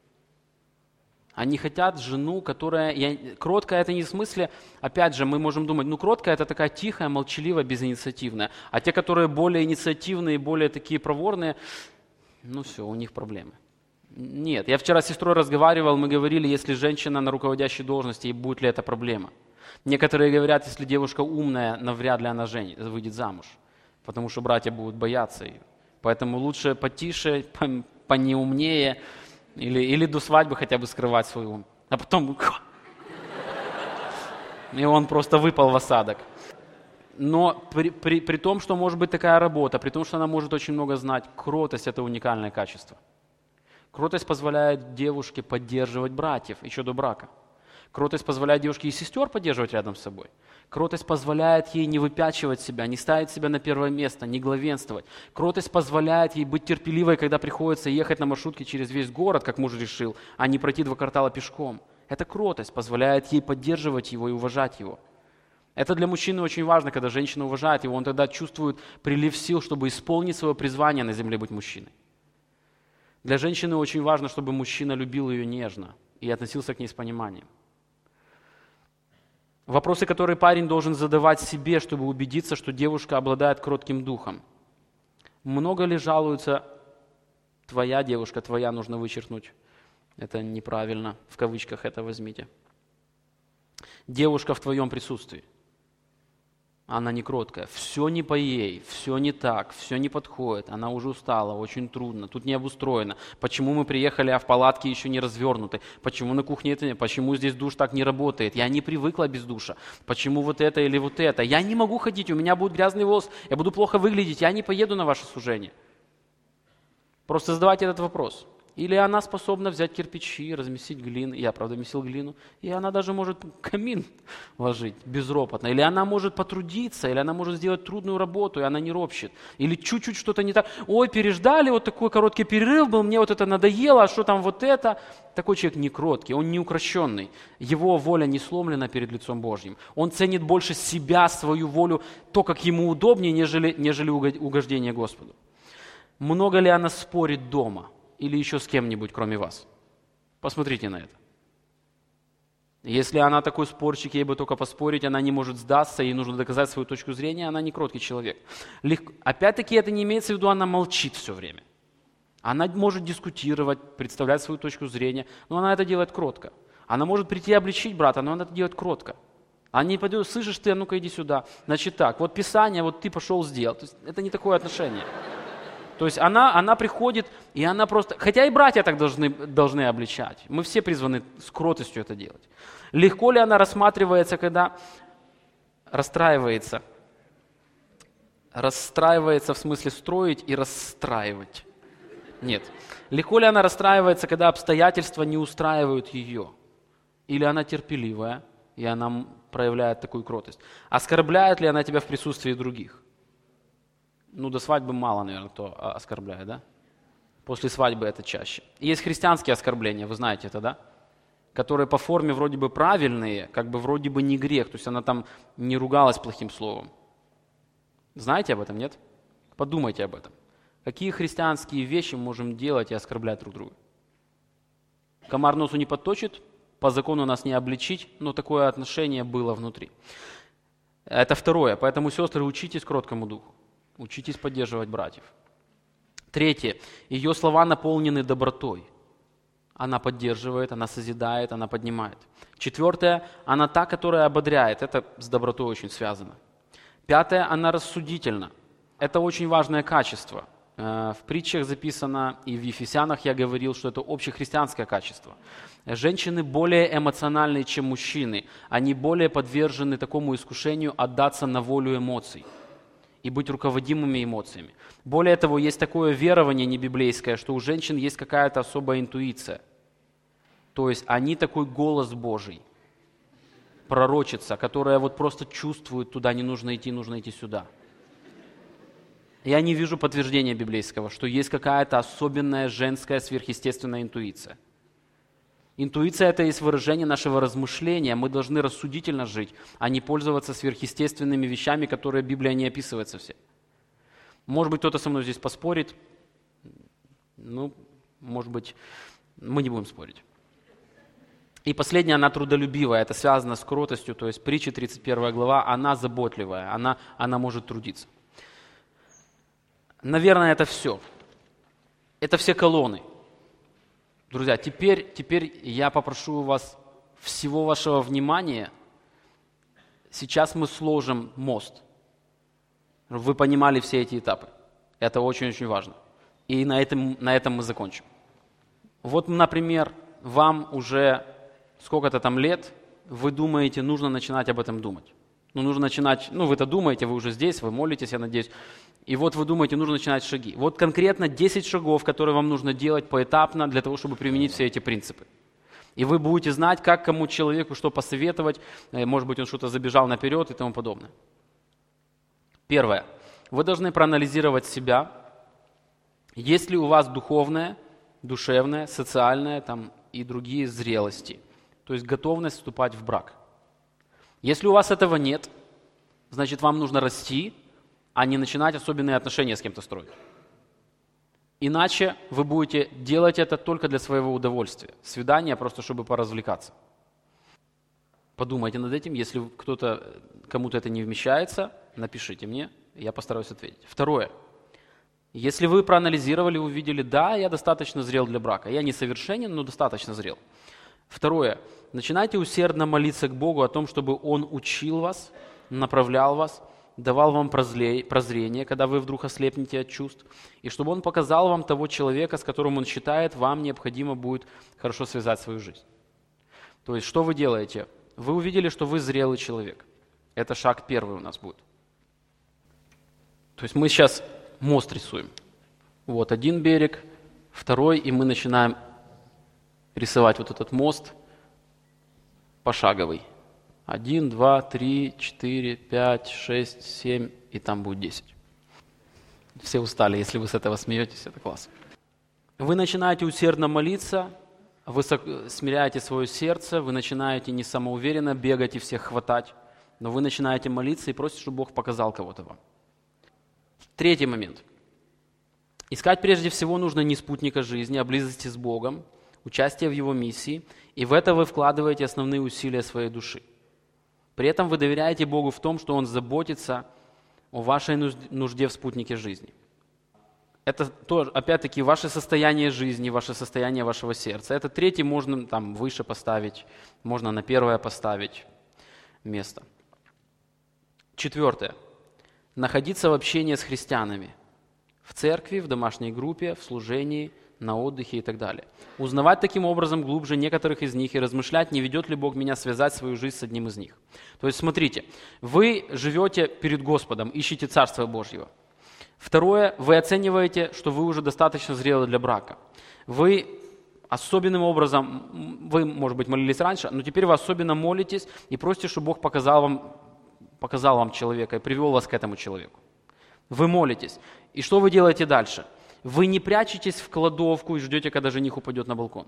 Они хотят жену, которая... Я, кроткая это не в смысле... Опять же, мы можем думать, ну кроткая это такая тихая, молчаливая, безинициативная. А те, которые более инициативные, более такие проворные, ну все, у них проблемы. Нет, я вчера с сестрой разговаривал, мы говорили, если женщина на руководящей должности, будет ли это проблема. Некоторые говорят, если девушка умная, навряд ли она женит, выйдет замуж. Потому что братья будут бояться ее. Поэтому лучше потише, понеумнее, или, или до свадьбы хотя бы скрывать свой ум. А потом... И он просто выпал в осадок. Но при, при, при том, что может быть такая работа, при том, что она может очень много знать, кротость – это уникальное качество. Кротость позволяет девушке поддерживать братьев еще до брака. Кротость позволяет девушке и сестер поддерживать рядом с собой. Кротость позволяет ей не выпячивать себя, не ставить себя на первое место, не главенствовать. Кротость позволяет ей быть терпеливой, когда приходится ехать на маршрутке через весь город, как муж решил, а не пройти два квартала пешком. Эта кротость позволяет ей поддерживать его и уважать его. Это для мужчины очень важно, когда женщина уважает его, он тогда чувствует прилив сил, чтобы исполнить свое призвание на земле быть мужчиной. Для женщины очень важно, чтобы мужчина любил ее нежно и относился к ней с пониманием. Вопросы, которые парень должен задавать себе, чтобы убедиться, что девушка обладает кротким духом. Много ли жалуются, твоя девушка, твоя, нужно вычеркнуть. Это неправильно, в кавычках это возьмите. Девушка в твоем присутствии. Она не кроткая. Все не по ей, все не так, все не подходит. Она уже устала, очень трудно, тут не обустроено. Почему мы приехали, а в палатке еще не развернуты? Почему на кухне это нет? Почему здесь душ так не работает? Я не привыкла без душа. Почему вот это или вот это? Я не могу ходить, у меня будет грязный волос, я буду плохо выглядеть, я не поеду на ваше служение. Просто задавайте этот вопрос. Или она способна взять кирпичи, размесить глину. Я, правда, месил глину. И она даже может камин ложить безропотно. Или она может потрудиться, или она может сделать трудную работу, и она не ропщет. Или чуть-чуть что-то не так. Ой, переждали, вот такой короткий перерыв был, мне вот это надоело, а что там вот это? Такой человек не кроткий, он не укращенный. Его воля не сломлена перед лицом Божьим. Он ценит больше себя, свою волю, то, как ему удобнее, нежели, нежели угождение Господу. Много ли она спорит дома? Или еще с кем-нибудь, кроме вас? Посмотрите на это. Если она такой спорщик, ей бы только поспорить, она не может сдаться, ей нужно доказать свою точку зрения, она не кроткий человек. Легко. Опять-таки это не имеется в виду, она молчит все время. Она может дискутировать, представлять свою точку зрения, но она это делает кротко. Она может прийти и обличить брата, но она это делает кротко. Она не пойдет, слышишь ты, а ну-ка иди сюда. Значит так, вот Писание, вот ты пошел сделал. То есть это не такое отношение. То есть она, она приходит, и она просто... Хотя и братья так должны, должны обличать. Мы все призваны с кротостью это делать. Легко ли она рассматривается, когда расстраивается? Расстраивается в смысле строить и расстраивать. Нет. Легко ли она расстраивается, когда обстоятельства не устраивают ее? Или она терпеливая, и она проявляет такую кротость? Оскорбляет ли она тебя в присутствии других? Ну, до свадьбы мало, наверное, кто оскорбляет, да? После свадьбы это чаще. Есть христианские оскорбления, вы знаете это, да? Которые по форме вроде бы правильные, как бы вроде бы не грех, то есть она там не ругалась плохим словом. Знаете об этом, нет? Подумайте об этом. Какие христианские вещи мы можем делать и оскорблять друг друга? Комар носу не подточит, по закону нас не обличить, но такое отношение было внутри. Это второе. Поэтому, сестры, учитесь кроткому духу. Учитесь поддерживать братьев. Третье. Ее слова наполнены добротой. Она поддерживает, она созидает, она поднимает. Четвертое. Она та, которая ободряет. Это с добротой очень связано. Пятое. Она рассудительна. Это очень важное качество. В притчах записано, и в Ефесянах я говорил, что это общехристианское качество. Женщины более эмоциональные, чем мужчины. Они более подвержены такому искушению отдаться на волю эмоций и быть руководимыми эмоциями. Более того, есть такое верование небиблейское, что у женщин есть какая-то особая интуиция. То есть они такой голос Божий, пророчица, которая вот просто чувствует, туда не нужно идти, нужно идти сюда. Я не вижу подтверждения библейского, что есть какая-то особенная женская сверхъестественная интуиция. Интуиция – это есть выражение нашего размышления. Мы должны рассудительно жить, а не пользоваться сверхъестественными вещами, которые Библия не описывает совсем. Может быть, кто-то со мной здесь поспорит. Ну, может быть, мы не будем спорить. И последняя, она трудолюбивая. Это связано с кротостью, то есть притча тридцать первая глава, она заботливая, она, она может трудиться. Наверное, это все. Это все колонны. Друзья, теперь, теперь я попрошу у вас всего вашего внимания. Сейчас мы сложим мост. Вы понимали все эти этапы. Это очень-очень важно. И на этом, на этом мы закончим. Вот, например, вам уже сколько-то там лет, вы думаете, нужно начинать об этом думать. Ну, нужно начинать, ну, вы это думаете, вы уже здесь, вы молитесь, я надеюсь. И вот вы думаете, нужно начинать шаги. Вот конкретно десять шагов, которые вам нужно делать поэтапно для того, чтобы применить все эти принципы. И вы будете знать, как кому человеку что посоветовать, может быть, он что-то забежал наперед и тому подобное. Первое. Вы должны проанализировать себя. Есть ли у вас духовное, душевное, социальное там, и другие зрелости, то есть готовность вступать в брак. Если у вас этого нет, значит, вам нужно расти, а не начинать особенные отношения с кем-то строить. Иначе вы будете делать это только для своего удовольствия. Свидание просто, чтобы поразвлекаться. Подумайте над этим. Если кто-то, кому-то это не вмещается, напишите мне, я постараюсь ответить. Второе. Если вы проанализировали, увидели, да, я достаточно зрел для брака. Я не совершенен, но достаточно зрел. Второе. Начинайте усердно молиться к Богу о том, чтобы Он учил вас, направлял вас, давал вам прозрение, когда вы вдруг ослепнете от чувств, и чтобы Он показал вам того человека, с которым Он считает, вам необходимо будет хорошо связать свою жизнь. То есть, что вы делаете? Вы увидели, что вы зрелый человек. Это шаг первый у нас будет. То есть мы сейчас мост рисуем. Вот один берег, второй, и мы начинаем рисовать вот этот мост пошаговый. Один, два, три, четыре, пять, шесть, семь, и там будет десять. Все устали, если вы с этого смеетесь, это классно. Вы начинаете усердно молиться, вы смиряете свое сердце, вы начинаете не самоуверенно бегать и всех хватать, но вы начинаете молиться и просите, чтобы Бог показал кого-то вам. Третий момент. Искать прежде всего нужно не спутника жизни, а близости с Богом, участие в Его миссии, и в это вы вкладываете основные усилия своей души. При этом вы доверяете Богу в том, что Он заботится о вашей нужде в спутнике жизни. Это тоже, опять-таки, ваше состояние жизни, ваше состояние вашего сердца. Это третий можно там выше поставить, можно на первое поставить место. Четвертое. Находиться в общении с христианами. В церкви, в домашней группе, в служении, на отдыхе и так далее. Узнавать таким образом глубже некоторых из них и размышлять, не ведет ли Бог меня связать свою жизнь с одним из них. То есть смотрите, вы живете перед Господом, ищете Царство Божьего. Второе, вы оцениваете, что вы уже достаточно зрелы для брака. Вы особенным образом, вы, может быть, молились раньше, но теперь вы особенно молитесь и просите, чтобы Бог показал вам, показал вам человека и привел вас к этому человеку. Вы молитесь. И что вы делаете дальше? Вы не прячетесь в кладовку и ждете, когда жених упадет на балкон.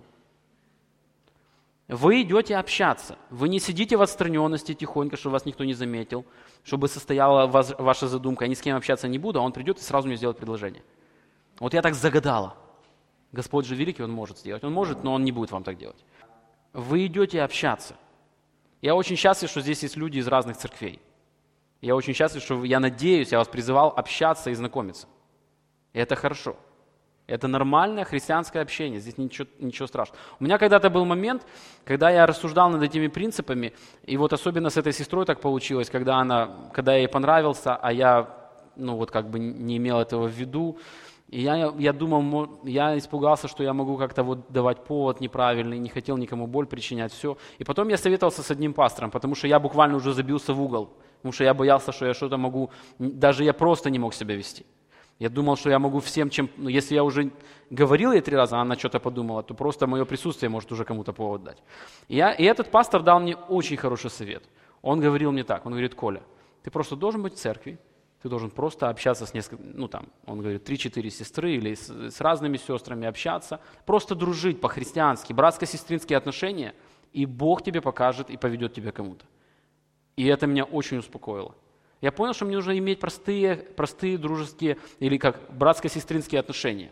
Вы идете общаться. Вы не сидите в отстраненности тихонько, чтобы вас никто не заметил, чтобы состояла вас, ваша задумка. Я ни с кем общаться не буду, а он придет и сразу мне сделает предложение. Вот я так загадала. Господь же великий, Он может сделать. Он может, но Он не будет вам так делать. Вы идете общаться. Я очень счастлив, что здесь есть люди из разных церквей. Я очень счастлив, что я надеюсь, я вас призывал общаться и знакомиться. И это хорошо. Это нормальное христианское общение, здесь ничего, ничего страшного. У меня когда-то был момент, когда я рассуждал над этими принципами, и вот особенно с этой сестрой так получилось, когда, она, когда я ей понравился, а я ну, вот как бы не имел этого в виду. И я, я думал, я испугался, что я могу как-то вот давать повод неправильный, не хотел никому боль причинять, все. И потом я советовался с одним пастором, потому что я буквально уже забился в угол, потому что я боялся, что я что-то могу, даже я просто не мог себя вести. Я думал, что я могу всем, чем... Ну, если я уже говорил ей три раза, а она что-то подумала, то просто мое присутствие может уже кому-то повод дать. И, я, и этот пастор дал мне очень хороший совет. Он говорил мне так, он говорит: Коля, ты просто должен быть в церкви, ты должен просто общаться с несколькими, ну там, он говорит, три-четыре сестры или с, с разными сестрами общаться, просто дружить по-христиански, братско-сестринские отношения, и Бог тебе покажет и поведет тебя кому-то. И это меня очень успокоило. Я понял, что мне нужно иметь простые, простые дружеские или как братско-сестринские отношения.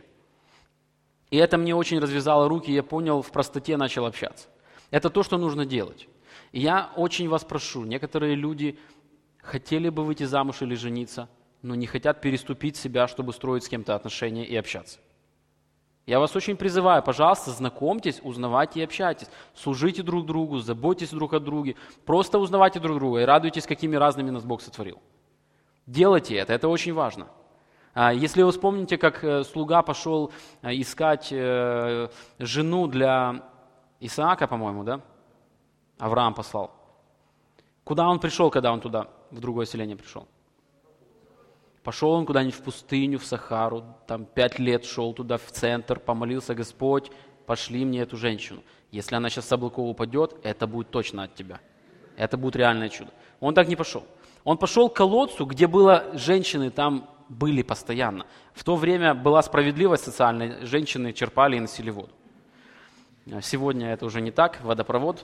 И это мне очень развязало руки, и я понял, в простоте начал общаться. Это то, что нужно делать. И я очень вас прошу, некоторые люди хотели бы выйти замуж или жениться, но не хотят переступить себя, чтобы строить с кем-то отношения и общаться. Я вас очень призываю, пожалуйста, знакомьтесь, узнавайте и общайтесь. Служите друг другу, заботьтесь друг о друге. Просто узнавайте друг друга и радуйтесь, какими разными нас Бог сотворил. Делайте это, это очень важно. Если вы вспомните, как слуга пошел искать жену для Исаака, по-моему, да? Авраам послал. Куда он пришел, когда он туда, в другое селение пришел? Пошел он куда-нибудь в пустыню, в Сахару, там пять лет шел туда, в центр, помолился: Господь, пошли мне эту женщину. Если она сейчас с облаков упадет, это будет точно от тебя. Это будет реальное чудо. Он так не пошел. Он пошел к колодцу, где было женщины, там были постоянно. В то время была справедливость социальная, женщины черпали и носили воду. Сегодня это уже не так, водопровод.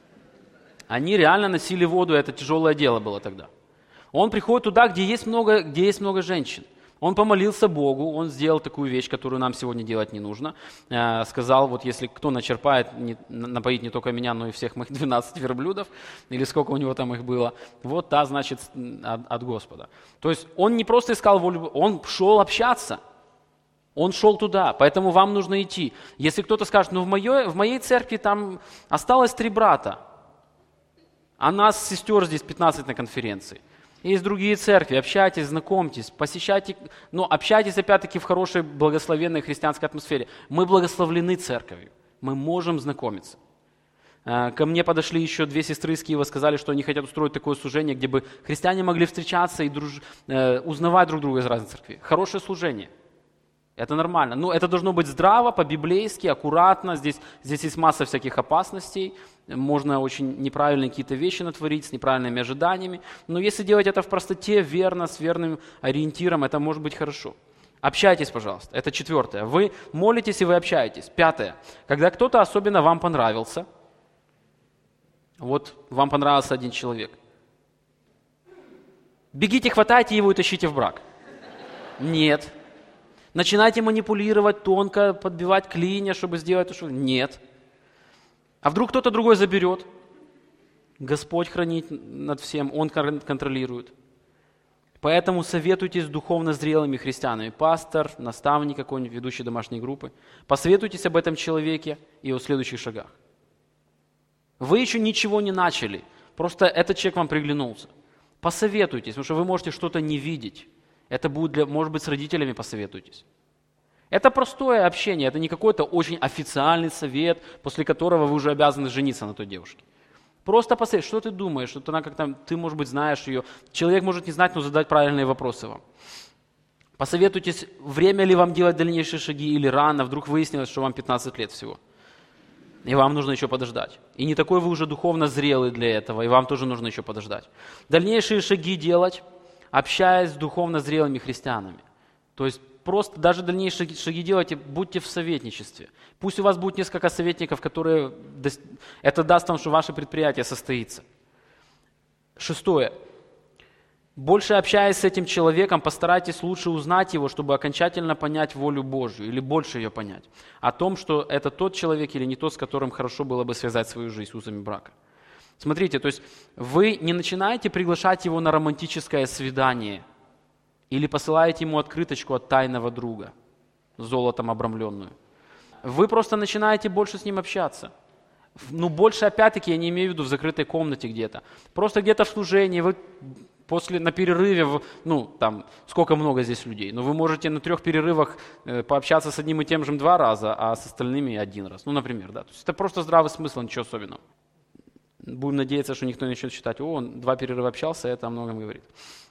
Они реально носили воду, это тяжелое дело было тогда. Он приходит туда, где есть много, где есть много женщин. Он помолился Богу, он сделал такую вещь, которую нам сегодня делать не нужно. Э, сказал, вот если кто начерпает, не, напоит не только меня, но и всех моих двенадцать верблюдов, или сколько у него там их было, вот та, значит, от, от Господа. То есть он не просто искал волю, он шел общаться. Он шел туда, поэтому вам нужно идти. Если кто-то скажет, ну в моей, в моей церкви там осталось три брата, а нас, сестер, здесь пятнадцать на конференции. Есть другие церкви, общайтесь, знакомьтесь, посещайте, но общайтесь опять-таки в хорошей, благословенной христианской атмосфере. Мы благословлены церковью, мы можем знакомиться. Ко мне подошли еще две сестры из Киева, сказали, что они хотят устроить такое служение, где бы христиане могли встречаться и друж... узнавать друг друга из разных церквей. Хорошее служение. Это нормально. Но это должно быть здраво, по-библейски, аккуратно. Здесь, здесь есть масса всяких опасностей. Можно очень неправильные какие-то вещи натворить, с неправильными ожиданиями. Но если делать это в простоте, верно, с верным ориентиром, это может быть хорошо. Общайтесь, пожалуйста. Это четвертое. Вы молитесь и вы общаетесь. Пятое. Когда кто-то особенно вам понравился, вот вам понравился один человек, бегите, хватайте его и тащите в брак. Нет. Начинайте манипулировать, тонко подбивать клинья, чтобы сделать то, что... Нет. А вдруг кто-то другой заберет? Господь хранит над всем, Он контролирует. Поэтому советуйтесь с духовно зрелыми христианами. Пастор, наставник какой-нибудь, ведущий домашней группы. Посоветуйтесь об этом человеке и о следующих шагах. Вы еще ничего не начали, просто этот человек вам приглянулся. Посоветуйтесь, потому что вы можете что-то не видеть. Это будет, для, может быть, с родителями посоветуйтесь. Это простое общение, это не какой-то очень официальный совет, после которого вы уже обязаны жениться на той девушке. Просто посоветуйтесь, что ты думаешь, что она как-то, ты, может быть, знаешь ее. Человек может не знать, но задать правильные вопросы вам. Посоветуйтесь, время ли вам делать дальнейшие шаги или рано, вдруг выяснилось, что вам пятнадцать лет всего. И вам нужно еще подождать. И не такой вы уже духовно зрелый для этого, и вам тоже нужно еще подождать. Дальнейшие шаги делать, общаясь с духовно зрелыми христианами. То есть просто даже дальнейшие шаги делайте, будьте в советничестве. Пусть у вас будет несколько советников, которые... Это даст вам, что ваше предприятие состоится. Шестое. Больше общаясь с этим человеком, постарайтесь лучше узнать его, чтобы окончательно понять волю Божью, или больше ее понять. О том, что это тот человек или не тот, с которым хорошо было бы связать свою жизнь узами брака. Смотрите, то есть вы не начинаете приглашать его на романтическое свидание или посылаете ему открыточку от тайного друга, золотом обрамленную. Вы просто начинаете больше с ним общаться. Ну, больше, опять-таки, я не имею в виду в закрытой комнате где-то. Просто где-то в служении, вы после, на перерыве, ну, там, сколько много здесь людей, но вы можете на трех перерывах э, пообщаться с одним и тем же два раза, а с остальными один раз. Ну, например, да. То есть это просто здравый смысл, ничего особенного. Будем надеяться, что никто не начнет считать, о, он два перерыва общался, это о многом говорит.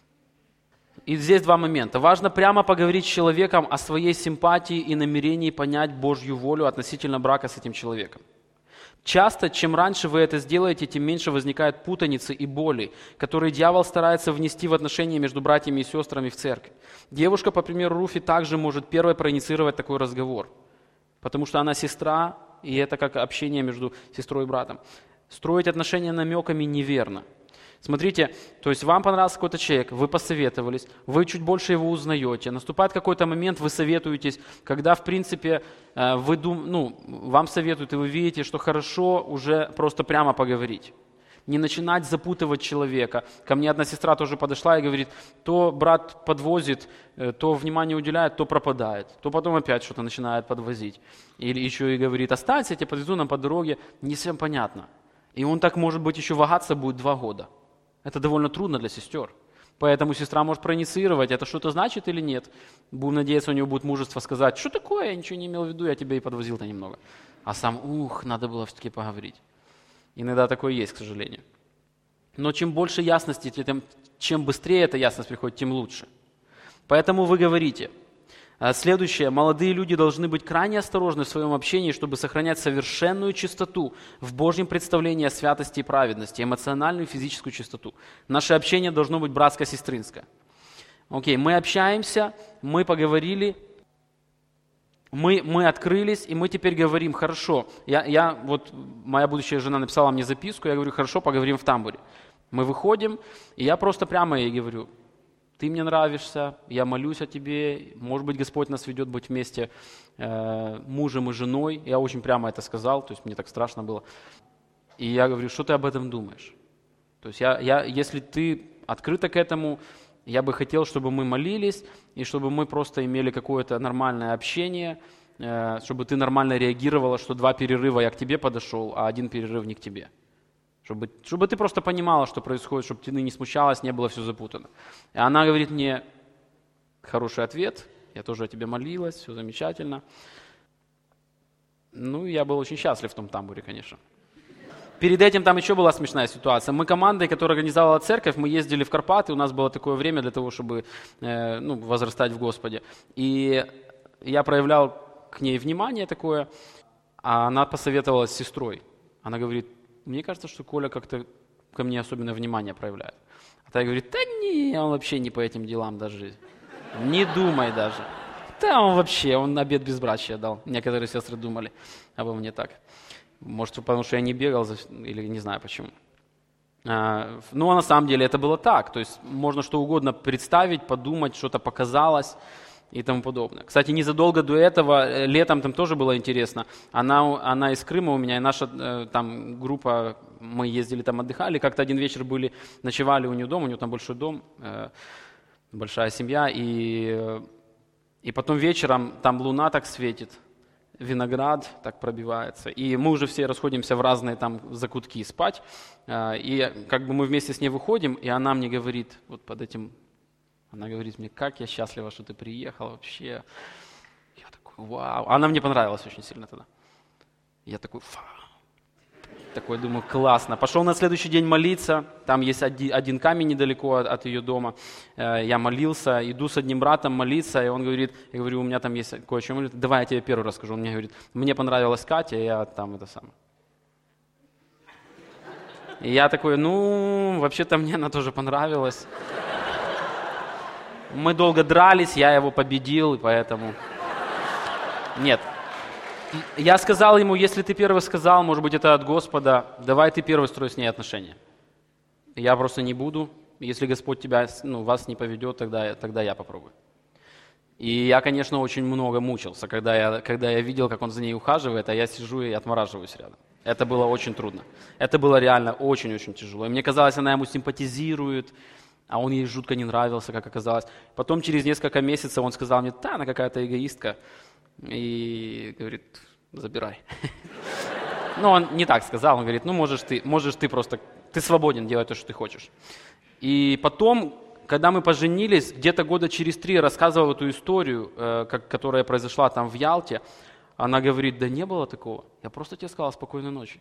И здесь два момента. Важно прямо поговорить с человеком о своей симпатии и намерении понять Божью волю относительно брака с этим человеком. Часто, чем раньше вы это сделаете, тем меньше возникает путаницы и боли, которые дьявол старается внести в отношения между братьями и сестрами в церкви. Девушка, по примеру Руфи, также может первой проинициировать такой разговор, потому что она сестра, и это как общение между сестрой и братом. Строить отношения намеками неверно. Смотрите, то есть вам понравился какой-то человек, вы посоветовались, вы чуть больше его узнаете, наступает какой-то момент, вы советуетесь, когда, в принципе, вы дум, ну, вам советуют, и вы видите, что хорошо уже просто прямо поговорить. Не начинать запутывать человека. Ко мне одна сестра тоже подошла и говорит, то брат подвозит, то внимание уделяет, то пропадает, то потом опять что-то начинает подвозить. Или еще и говорит, останься, я тебя подвезу нам по дороге, не всем понятно. И он так, может быть, еще вагаться будет два года. Это довольно трудно для сестер. Поэтому сестра может проинициировать, это что-то значит или нет. Будем надеяться, у него будет мужество сказать, что такое, я ничего не имел в виду, я тебя и подвозил-то немного. А сам, ух, надо было все-таки поговорить. Иногда такое есть, к сожалению. Но чем больше ясности, тем, чем быстрее эта ясность приходит, тем лучше. Поэтому вы говорите. Следующее. Молодые люди должны быть крайне осторожны в своем общении, чтобы сохранять совершенную чистоту в Божьем представлении о святости и праведности, эмоциональную и физическую чистоту. Наше общение должно быть братско-сестринское. Окей, мы общаемся, мы поговорили, мы, мы открылись, и мы теперь говорим, хорошо. Я, я, вот моя будущая жена написала мне записку, я говорю, хорошо, поговорим в тамбуре. Мы выходим, и я просто прямо ей говорю, ты мне нравишься, я молюсь о тебе, может быть, Господь нас ведет быть вместе э, мужем и женой. Я очень прямо это сказал, то есть мне так страшно было. И я говорю, что ты об этом думаешь? То есть я, я, если ты открыта к этому, я бы хотел, чтобы мы молились, и чтобы мы просто имели какое-то нормальное общение, э, чтобы ты нормально реагировала, что два перерыва я к тебе подошел, а один перерыв не к тебе. Чтобы, чтобы ты просто понимала, что происходит, чтобы ты не смущалась, не было все запутано. И она говорит мне, хороший ответ, я тоже о тебе молилась, все замечательно. Ну, я был очень счастлив в том тамбуре, конечно. Перед этим там еще была смешная ситуация. Мы командой, которая организовала церковь, мы ездили в Карпаты, у нас было такое время для того, чтобы э, ну, возрастать в Господе. И я проявлял к ней внимание такое, а она посоветовалась с сестрой. Она говорит, мне кажется, что Коля как-то ко мне особенное внимание проявляет. А та говорит, да не, он вообще не по этим делам даже. Не думай даже. Да он вообще, он обет безбрачия дал. Некоторые сестры думали обо мне так. Может, потому что я не бегал, или не знаю почему. А, ну, а на самом деле это было так. То есть можно что угодно представить, подумать, что-то показалось и тому подобное. Кстати, незадолго до этого, летом там тоже было интересно. Она, она из Крыма у меня, и наша там группа, мы ездили там отдыхали, как-то один вечер были, ночевали у нее дома, у нее там большой дом, большая семья, и, и потом вечером там луна так светит, виноград так пробивается, и мы уже все расходимся в разные там закутки спать, и как бы мы вместе с ней выходим, и она мне говорит, вот под этим... Она говорит мне, как я счастлива, что ты приехал вообще. Я такой, вау. Она мне понравилась очень сильно тогда. Я такой, фа. Такой, думаю, классно. Пошел на следующий день молиться. Там есть один, один камень недалеко от, от ее дома. Э, я молился, иду с одним братом молиться, и он говорит, я говорю, у меня там есть кое-что. Он говорит, давай я тебе первый расскажу. Он мне говорит, мне понравилась Катя, я там это самое. И я такой, ну, вообще-то мне она тоже понравилась. Мы долго дрались, я его победил, и поэтому... Нет. Я сказал ему, если ты первый сказал, может быть, это от Господа, давай ты первый строй с ней отношения. Я просто не буду. Если Господь тебя, ну, вас не поведет, тогда, тогда я попробую. И я, конечно, очень много мучился, когда я, когда я видел, как он за ней ухаживает, а я сижу и отмораживаюсь рядом. Это было очень трудно. Это было реально очень-очень тяжело. И мне казалось, она ему симпатизирует, а он ей жутко не нравился, как оказалось. Потом через несколько месяцев он сказал мне, да, она какая-то эгоистка. И говорит, забирай. Но он не так сказал, он говорит, ну можешь ты, можешь ты просто, ты свободен делать то, что ты хочешь. И потом, когда мы поженились, где-то года через три я рассказывал эту историю, э, как, которая произошла там в Ялте. Она говорит, да не было такого, я просто тебе сказала спокойной ночи.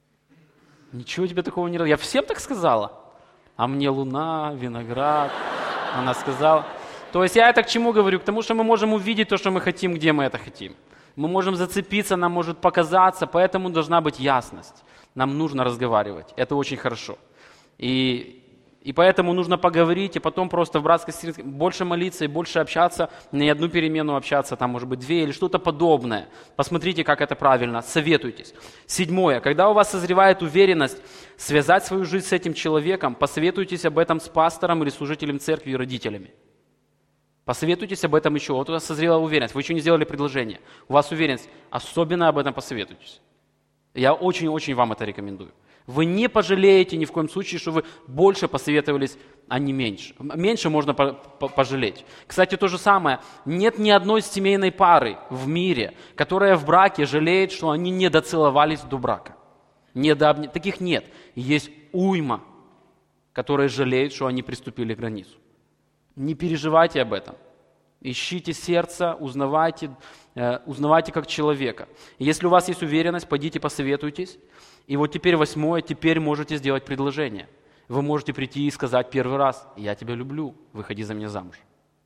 Ничего тебе такого не... Я всем так сказала. А мне луна, виноград. Она сказала... То есть я это к чему говорю? К тому, что мы можем увидеть то, что мы хотим, где мы это хотим. Мы можем зацепиться, нам может показаться, поэтому должна быть ясность. Нам нужно разговаривать, это очень хорошо. И, и поэтому нужно поговорить, и потом просто в братской сестринской больше молиться и больше общаться, не одну перемену общаться, там может быть две или что-то подобное. Посмотрите, как это правильно, советуйтесь. Седьмое, когда у вас созревает уверенность связать свою жизнь с этим человеком, посоветуйтесь об этом с пастором или служителем церкви и родителями. Посоветуйтесь об этом еще. Вот у вас созрела уверенность, вы еще не сделали предложение. У вас уверенность, особенно об этом посоветуйтесь. Я очень-очень вам это рекомендую. Вы не пожалеете ни в коем случае, что вы больше посоветовались, а не меньше. Меньше можно пожалеть. Кстати, то же самое. Нет ни одной семейной пары в мире, которая в браке жалеет, что они не доцеловались до брака. Не дообня... Таких нет. Есть уйма, которые жалеют, что они приступили к границу. Не переживайте об этом. Ищите сердце, узнавайте, э, узнавайте как человека. Если у вас есть уверенность, пойдите посоветуйтесь. И вот теперь восьмое, теперь можете сделать предложение. Вы можете прийти и сказать первый раз, я тебя люблю, выходи за меня замуж.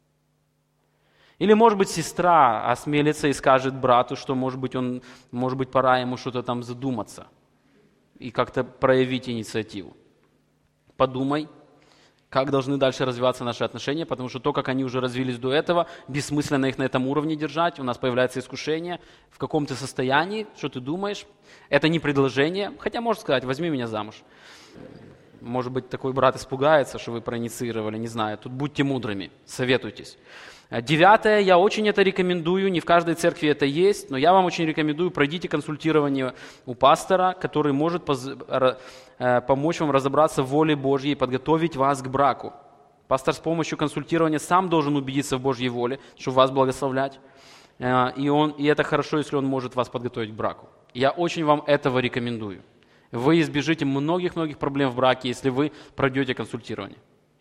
Или, может быть, сестра осмелится и скажет брату, что, может быть, он, может быть, пора ему что-то там задуматься и как-то проявить инициативу. Подумай, как должны дальше развиваться наши отношения, потому что то, как они уже развились до этого, бессмысленно их на этом уровне держать, у нас появляется искушение, в каком ты состоянии, что ты думаешь. Это не предложение, хотя можно сказать, возьми меня замуж. Может быть, такой брат испугается, что вы проинициировали, не знаю, тут будьте мудрыми, советуйтесь. Девятое, я очень это рекомендую, не в каждой церкви это есть, но я вам очень рекомендую, пройдите консультирование у пастора, который может поз- помочь вам разобраться в воле Божьей и подготовить вас к браку. Пастор с помощью консультирования сам должен убедиться в Божьей воле, чтобы вас благословлять, и, он, и это хорошо, если он может вас подготовить к браку. Я очень вам этого рекомендую. Вы избежите многих-многих проблем в браке, если вы пройдете консультирование.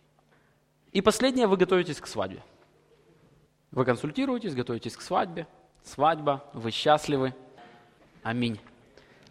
И последнее, вы готовитесь к свадьбе. Вы консультируетесь, готовитесь к свадьбе. Свадьба, вы счастливы. Аминь.